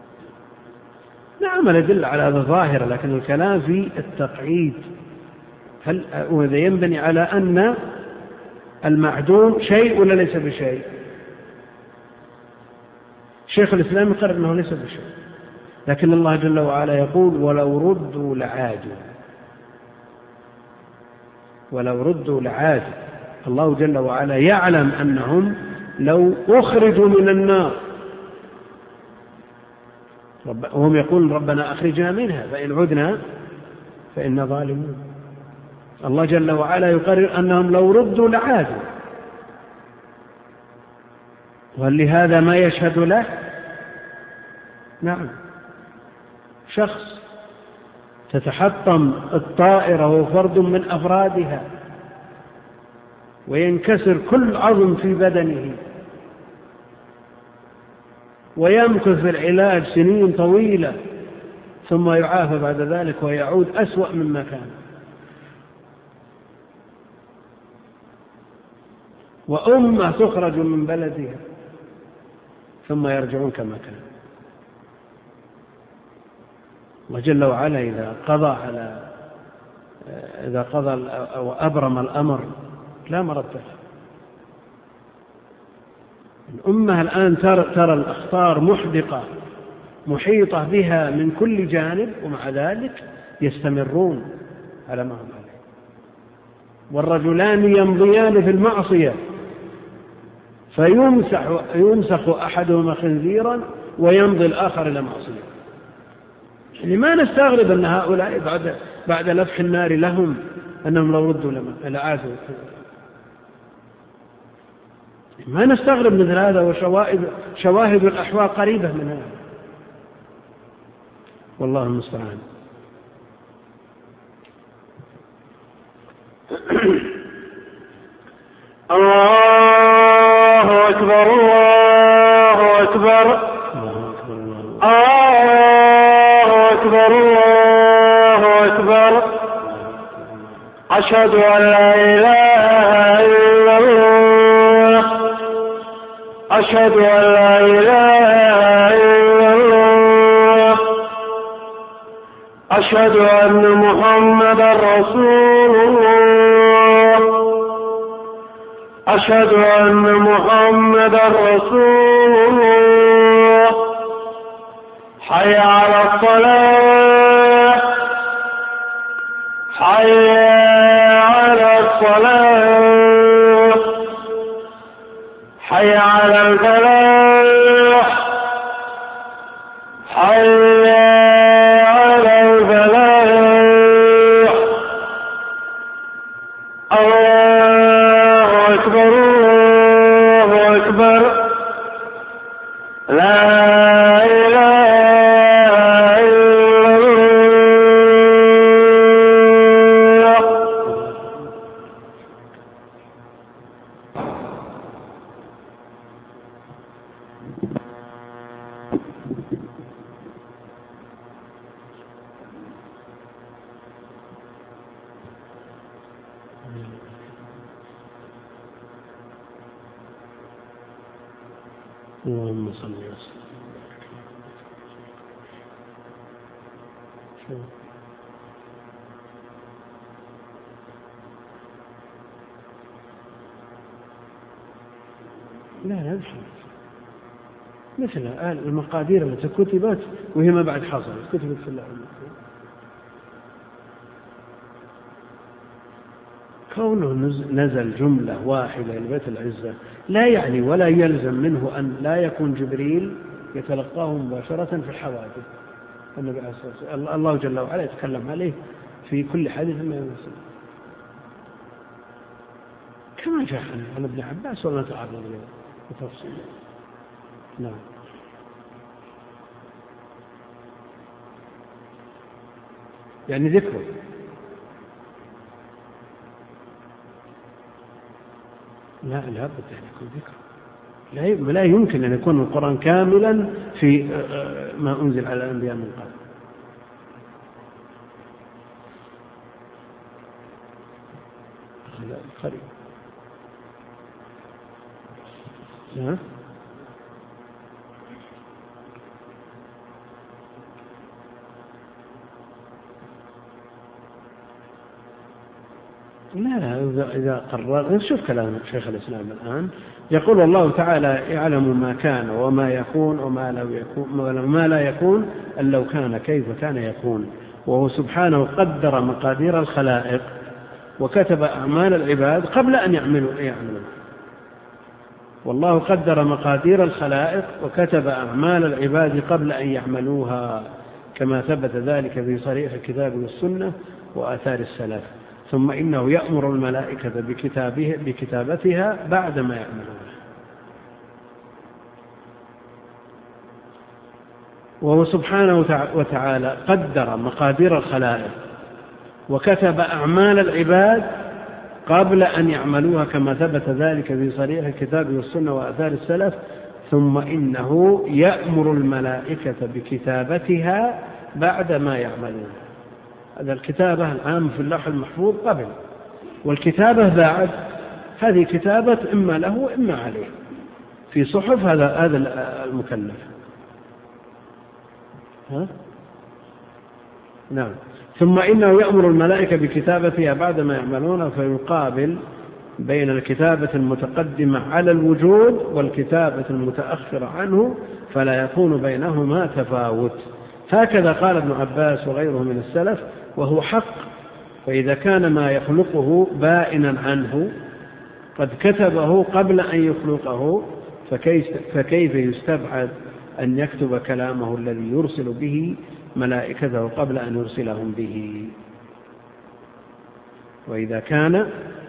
نعم ندل على هذا الظاهر، لكن الكلام في التقعيد. هل وإذا ينبني على أن المعدوم شيء ولا ليس بشيء؟ شيخ الإسلام يقرر أنه ليس بشيء، لكن الله جل وعلا يقول: ولو ردوا لعادوا ولو ردوا لعادوا. الله جل وعلا يعلم أنهم لو أخرجوا من النار وهم يقول: ربنا أخرجنا منها فإن عدنا فإنا ظالمون. الله جل وعلا يقرر أنهم لو ردوا لعادوا، وهل لهذا ما يشهد له؟ نعم. شخص تتحطم الطائرة وهو فرد من أفرادها وينكسر كل عظم في بدنه ويمكث في العلاج سنين طويلة ثم يعافى بعد ذلك ويعود أسوأ مما كان. وأمة تخرج من بلدها ثم يرجعون كما كان. الله جل وعلا إذا قضى على إذا قضى أو أبرم الأمر لا مرد له. الأمة الآن ترى, ترى الأخطار محدقة محيطة بها من كل جانب، ومع ذلك يستمرون على ما هم عليه. والرجلان يمضيان في المعصية فيمسح يمسخ أحدهما خنزيرا ويمضي الآخر إلى معصية. يعني ما نستغرب أن هؤلاء بعد, بعد لفح النار لهم أنهم لو ردوا لعادوا. ما نستغرب مثل هذا، وشواهد شواهد الأحوال قريبة من هذا، والله المستعان. الله أكبر الله أكبر الله أكبر الله أكبر. أشهد أن لا إله إلا الله أشهد أن لا إله إلا الله أشهد أن محمدا رسول الله أشهد أن محمدا رسول الله. حي على الصلاة حي على الصلاة حي على الفلاح حي على الفلاح. الله أكبر الله أكبر. لا اللهم صل وسلم. لا لا مثل المقادير التي كتبت وهي ما بعد حصلت كتبت في الله. كونه نزل جملة واحدة لبيت العزة لا يعني ولا يلزم منه أن لا يكون جبريل يتلقاه مباشرة في الحوادث. النبي عليه الصلاة والسلام الله جل وعلا يتكلم عليه في كل حديث ما ينزل كما جاء عن ابن عباس ولا نتعرض له بتفصيل. نعم. يعني ذكره لا لا بد أن يكون ذكر. لا يمكن أن يكون القرآن كاملا في ما أنزل على الأنبياء من قبل. قريب. ها؟ لا لا إذا قرر نشوف كلام شيخ الإسلام الآن يقول الله تعالى يعلم ما كان وما يكون وما لا يكون وما لا يكون أن لو كان كيف كان يكون. وهو سبحانه قدر مقادير الخلائق وكتب أعمال العباد قبل أن يعملوا يعملوا. والله قدر مقادير الخلائق وكتب أعمال العباد قبل أن يعملوها كما ثبت ذلك في صريح الكتاب والسنة وآثار السلف. ثم إنه يأمر الملائكة بكتابه بكتابتها بعدما يعملونها. وهو سبحانه وتعالى قدر مقادير الخلائق وكتب أعمال العباد قبل أن يعملوها كما ثبت ذلك في صريح الكتاب والسنة وآثار السلف. ثم إنه يأمر الملائكة بكتابتها بعدما يعملون. هذا الكتابة العام في اللوح المحفوظ قبل والكتابة بعد هذه كتابة إما له وإما عليه في صحف هذا هذا المكلف. ها؟ نعم. ثم إنه يأمر الملائكة بكتابتها بعدما يعملون فيقابل بين الكتابة المتقدمة على الوجود والكتابة المتأخرة عنه فلا يكون بينهما تفاوت. هكذا قال ابن عباس وغيره من السلف وهو حق. فإذا كان ما يخلقه بائنا عنه قد كتبه قبل أن يخلقه فكيف يستبعد أن يكتب كلامه الذي يرسل به ملائكته قبل أن يرسلهم به. وإذا كان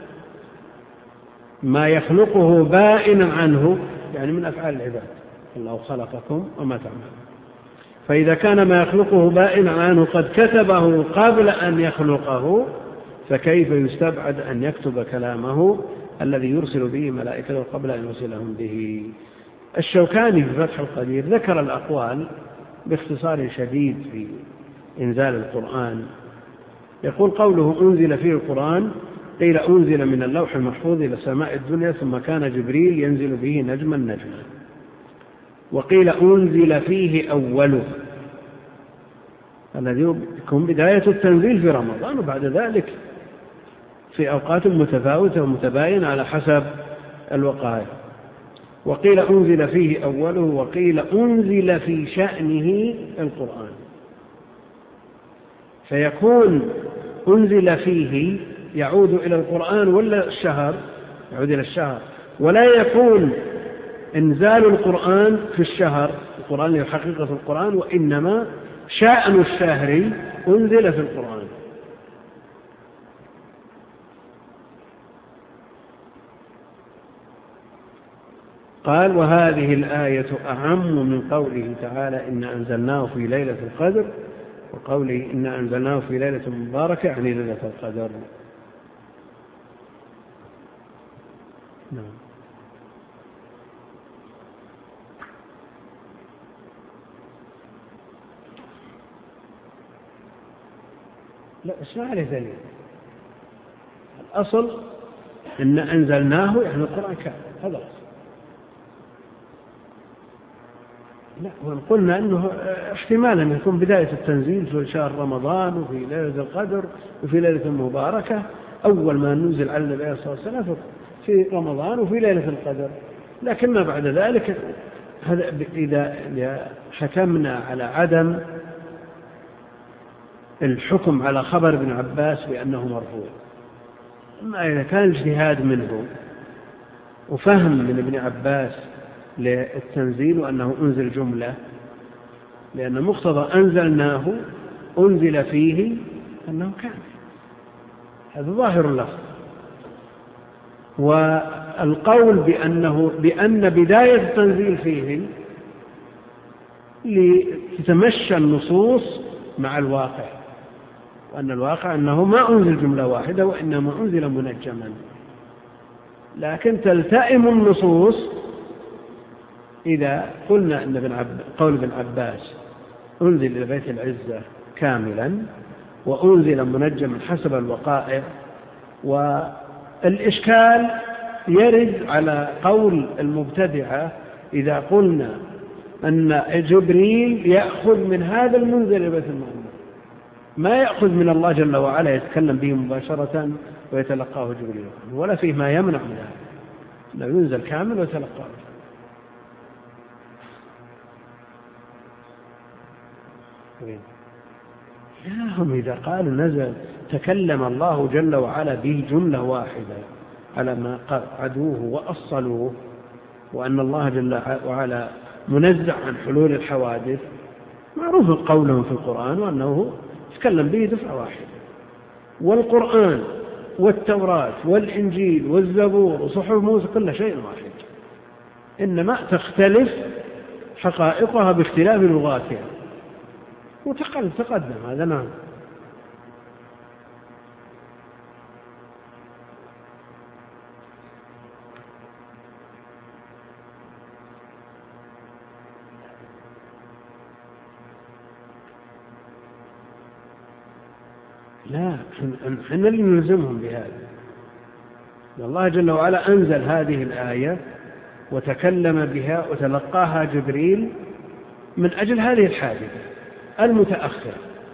ما يخلقه بائنا عنه يعني من أفعال العباد الله خلقكم وما تعملون. فإذا كان ما يخلقه بائنا عنه قد كتبه قبل أن يخلقه فكيف يستبعد أن يكتب كلامه الذي يرسل به ملائكته قبل أن يرسلهم به. الشوكاني في فتح القدير ذكر الأقوال باختصار شديد في إنزال القرآن. يقول قوله أنزل فيه القرآن قيل أنزل من اللوح المحفوظ إلى سماء الدنيا ثم كان جبريل ينزل به نجما نجما. وقيل أنزل فيه أوله الذي يكون بداية التنزيل في رمضان وبعد ذلك في أوقات متفاوتة ومتباينة على حسب الوقائع. وقيل أنزل فيه أوله وقيل أنزل في شأنه القرآن. فيكون أنزل فيه يعود إلى القرآن ولا الشهر يعود إلى الشهر ولا يكون إنزال القرآن في الشهر القرآن يحقق في القرآن وإنما شأن الشهر أنزل في القرآن. قال وهذه الآية أعم من قوله تعالى إن أنزلناه في ليلة القدر وقوله إن أنزلناه في ليلة مباركة يعني ليلة القدر. نعم. لا اسمع لي دليل. الأصل إن أنزلناه يعني القرآن كامل هذا الأصل. لا، قلنا أنه احتمال أن يكون بداية التنزيل في شهر رمضان وفي ليلة القدر وفي ليلة مباركة. أول ما ننزل على النبي صلى الله عليه وسلم في رمضان وفي ليلة القدر، لكن ما بعد ذلك هذا إذا حكمنا على عدم الحكم على خبر ابن عباس بأنه مرفوع، أما إذا كان اجتهاد منه وفهم من ابن عباس للتنزيل وأنه أنزل جملة، لأن مقتضى أنزلناه أنزل فيه أنه كان، هذا ظاهر اللفظ. والقول بأنه بأن بداية التنزيل فيه لتتمشى النصوص مع الواقع، وأن الواقع أنه ما أنزل جملة واحدة وإنما أنزل منجما، لكن تلتئم النصوص إذا قلنا أن ابن عب... قول ابن عباس أنزل إلى بيت العزة كاملا وأنزل منجما حسب الوقائع. والإشكال يرد على قول المبتدعة إذا قلنا أن جبريل يأخذ من هذا المنزل إلى بيت المعمور، ما يأخذ من الله جل وعلا يتكلم به مباشرة ويتلقاه جبريل، ولا فيه ما يمنع من هذا، لا ينزل كامل ويتلقاه. هم إذا قالوا نزل تكلم الله جل وعلا به جملة واحدة على ما قعدوه وأصلوه، وأن الله جل وعلا منزع عن حلول الحوادث، معروف قولهم في القرآن وأنه تكلم به دفعة واحدة. والقرآن والتوراة والإنجيل والزبور وصحف موسى كل شيء واحد، إنما تختلف حقائقها باختلاف لغاتها، وتقدم هذا. نعم. لا، احنا اللي نلزمهم بهذا. الله جل وعلا أنزل هذه الآية وتكلم بها وتلقاها جبريل من أجل هذه الحادثة المتأخرة.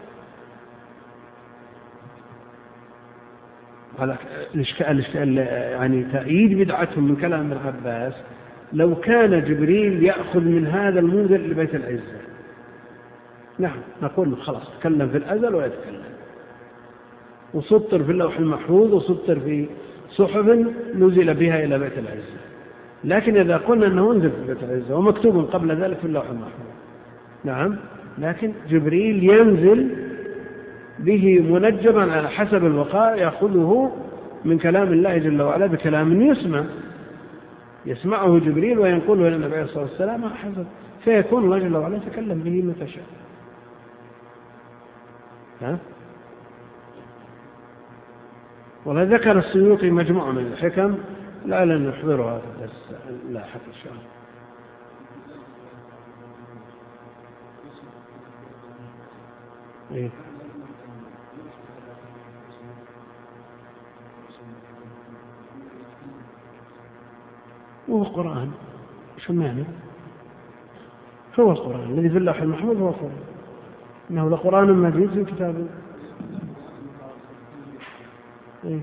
الإشكال يعني تأييد بدعتهم من كلام ابن عباس، لو كان جبريل يأخذ من هذا المنزل لبيت العزة، نعم نقول خلاص تكلم في الأزل ويتكلم، وسطر في اللوح المحفوظ وسطر في صحف نزل بها إلى بيت العزة. لكن إذا قلنا أنه انزل في بيت العزة ومكتوب قبل ذلك في اللوح المحفوظ، نعم، لكن جبريل ينزل به منجما على حسب الوقائع، يأخذه من كلام الله جل وعلا بكلام يسمع يسمعه جبريل وينقله إلى النبي صلى الله عليه وسلم حسب، فيكون الله جل وعلا يتكلم به متى شاء. ها؟ والله ذكر السيوطي مجموعة من الحكم لعلنا نحضرها في الدرس لاحق إن شاء الله. إيه؟ هو القرآن، شو معنى؟ هو القرآن الذي في اللوح المحفوظ، هو القرآن، إنه لقرآن مجيد في كتاب. إيه؟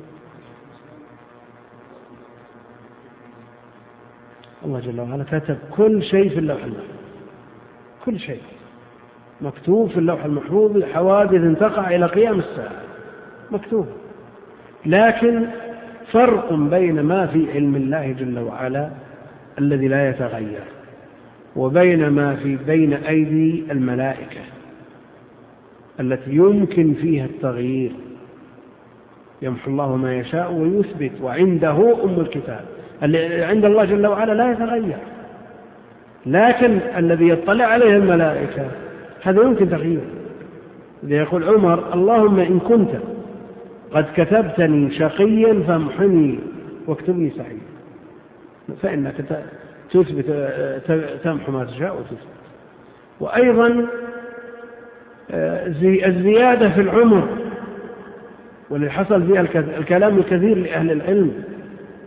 الله جل وعلا كتب كل شيء في اللوح المحفوظ، كل شيء مكتوب في اللوح المحفوظ، حوادث تقع إلى قيام الساعة مكتوب. لكن فرق بين ما في علم الله جل وعلا الذي لا يتغير وبين ما في بين أيدي الملائكة التي يمكن فيها التغيير، يمحو الله ما يشاء ويثبت، وعنده أم الكتاب. اللي عند الله جل وعلا لا يتغير، لكن الذي يطلع عليه الملائكة هذا يمكن تغيير. يقول عمر: اللهم إن كنت قد كتبتني شقيا فامحني واكتبني سعيدا، فإنك تثبت تمحو ما تشاء وتثبت. وأيضا الزيادة في العمر، واللي حصل فيها الكلام الكثير لأهل العلم،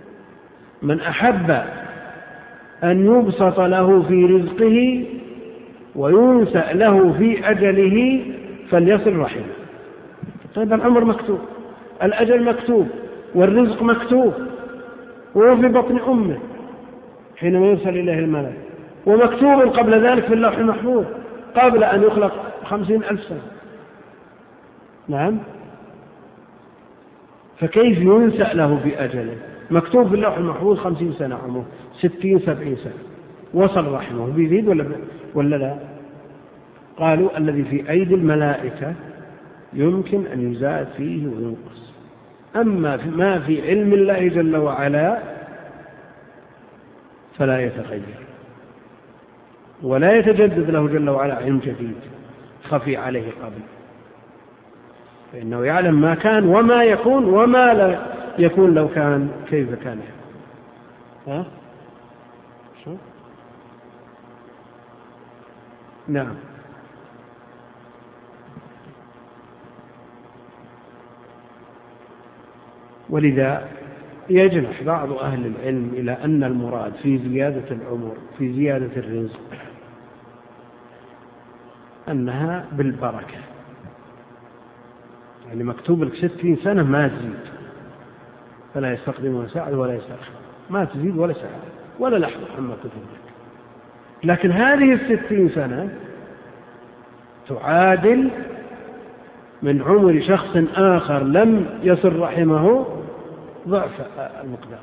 من أحب أن يبسط له في رزقه وينسأ له في أجله فليصل رحمه. طيب العمر مكتوب، الأجل مكتوب، والرزق مكتوب، وهو في بطن أمه حينما يرسل إليه الملك، ومكتوب قبل ذلك في اللوح المحفوظ قبل أن يخلق خمسين ألف سنة. نعم، فكيف ينسأ له في أجله؟ مكتوب في اللوح المحفوظ خمسين سنة عمره، ستين سبعين سنة، وصل رحمه بيزيد ولا, ولا لا؟ قالوا الذي في أيدي الملائكة يمكن أن يزاد فيه وينقص، أما ما في علم الله جل وعلا فلا يتغير ولا يتجدد له جل وعلا علم جديد خفي عليه قبل، فإنه يعلم ما كان وما يكون وما لا يكون لو كان كيف كان يكون. ها؟ شو؟ نعم. ولذا يجنح بعض أهل العلم إلى أن المراد في زيادة العمر في زيادة الرزق أنها بالبركة، يعني مكتوب لك ستين سنة ما تزيد، فلا يستقدم ساعة ولا يستأخر، ما تزيد ولا ساعة ولا لحظة عما كتب لك. لكن هذه الستين سنة تعادل من عمر شخص آخر لم يصل رحمه ضعف المقدار،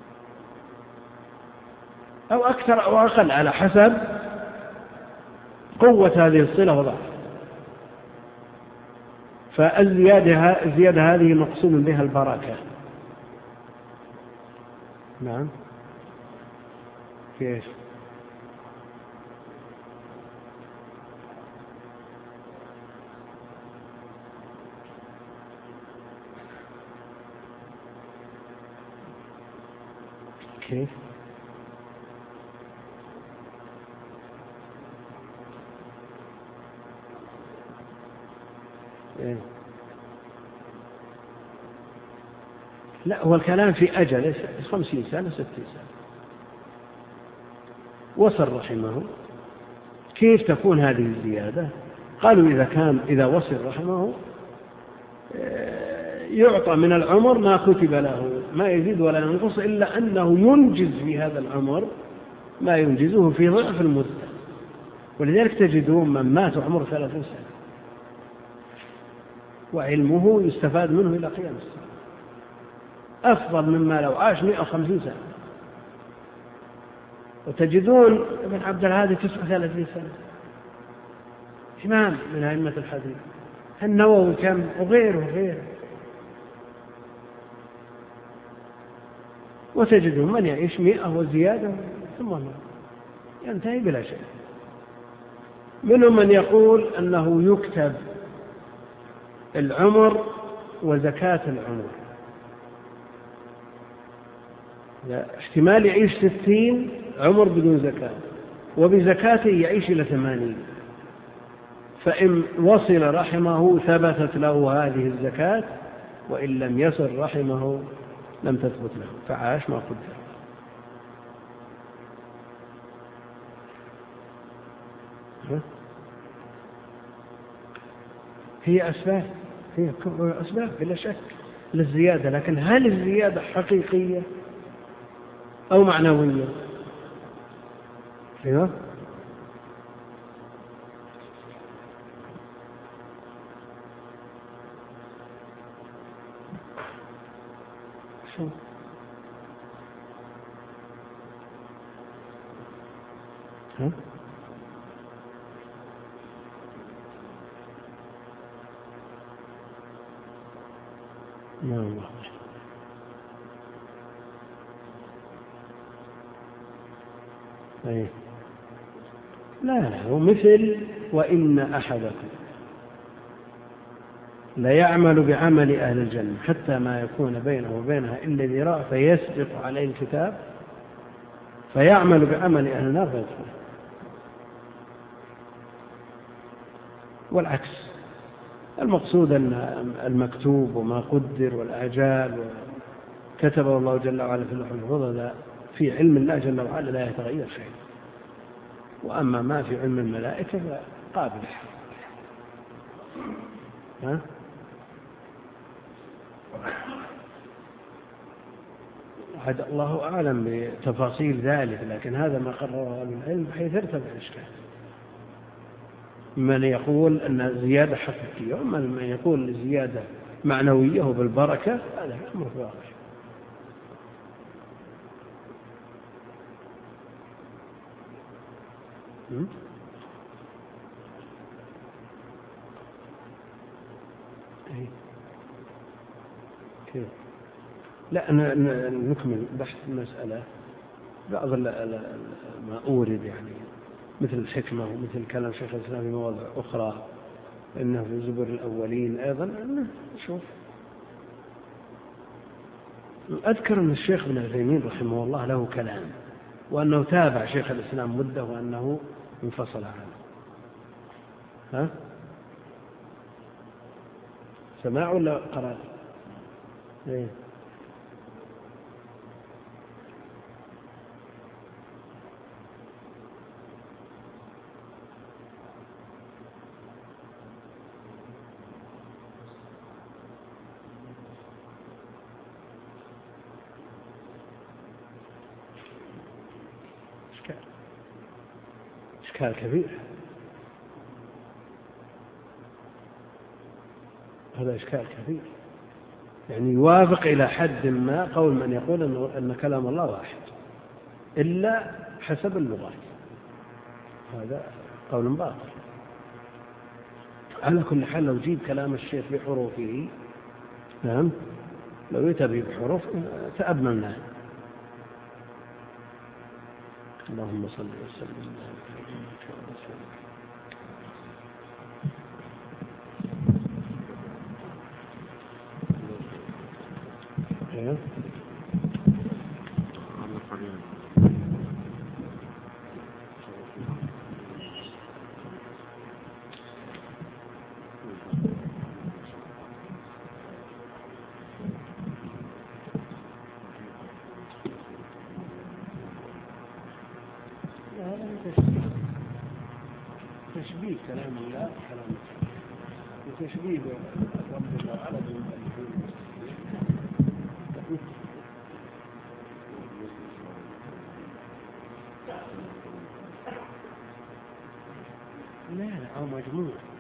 أو أكثر أو أقل على حسب قوة هذه الصلة وضعف. فالزيادة الزيادة هذه مقصود بها البركة. نعم. كيف؟ كيف؟ إيه؟ لا، هو الكلام في أجل خمسين سنة ستين سنة وصل رحمه، كيف تكون هذه الزيادة؟ قالوا إذا كان إذا وصل رحمه يعطى من العمر ما كتب له، ما يزيد ولا ينقص، إلا أنه ينجز في هذا العمر ما ينجزه في ضعف المدة. ولذلك تجدون من مات عمره ثلاثين سنة وعلمه يستفاد منه إلى قيام الساعة أفضل مما لو عاش مئة وخمسين سنة. وتجدون ابن عبد الهادي تسعة وثلاثين سنة، إمام من أئمة الحديث، النووي كم، وغيره وغيره. وتجدون من يعيش مئة وزيادة ثم ينتهي بلا شيء. منهم من يقول أنه يكتب العمر وزكاة العمر، احتمال يعيش ستين عمر بدون زكاة، وبزكاته يعيش إلى ثمانين، فإن وصل رحمه ثبتت له هذه الزكاة، وإن لم يصل رحمه لم تثبت له فعاش ما قدر. هي أسباب هي أسباب بلا شك للزيادة، لكن هل الزيادة حقيقية أو معنوية؟ أيوه. شو؟ ها؟ ما الله. أيه. لا لا، هو مثل وإن أحدكم لا يعمل بعمل أهل الجنة حتى ما يكون بينه وبينها إلا ذراع فيسبق عليه الكتاب فيعمل بعمل أهل النار فيدخل. والعكس، المقصود أن المكتوب وما قدر والآجال كتبه الله جل وعلا في اللوح المحفوظ في علم الله جل وعلا لا يتغير شيء، وأما ما في علم الملائكة فقابل. ها؟ عاد الله أعلم بتفاصيل ذلك، لكن هذا ما قرره أهل العلم بحيث ارتفع الإشكال. من يقول أن زيادة حقيقية ومن يقول زيادة معنوية وبالبركة، هذا أمر واضح. كيف؟ لا نكمل بحث المسألة. بعض ما أورد يعني مثل الحكمة ومثل كلام شيخ الإسلام في مواضع أخرى، إنه في زبر الأولين أيضا. أنه شوف، أذكر أن الشيخ ابن عثيمين رحمه الله له كلام، وأنه تابع شيخ الإسلام مدة وأنه انفصل عنه. ها؟ سماع ولا قرأت؟ إيه؟ إشكال كبير، هذا إشكال كبير، يعني يوافق إلى حد ما قول من يقول أن كلام الله واحد إلا حسب اللغات، هذا قول باطل. على كل حال لو جيب كلام الشيخ بحروفه، نعم، لو يتبه بحروف تأملنا. اللهم صل وسلم على تشبيه كلام الله كلام تشبيه رب الله على المؤلفين. لا لا أو مجموع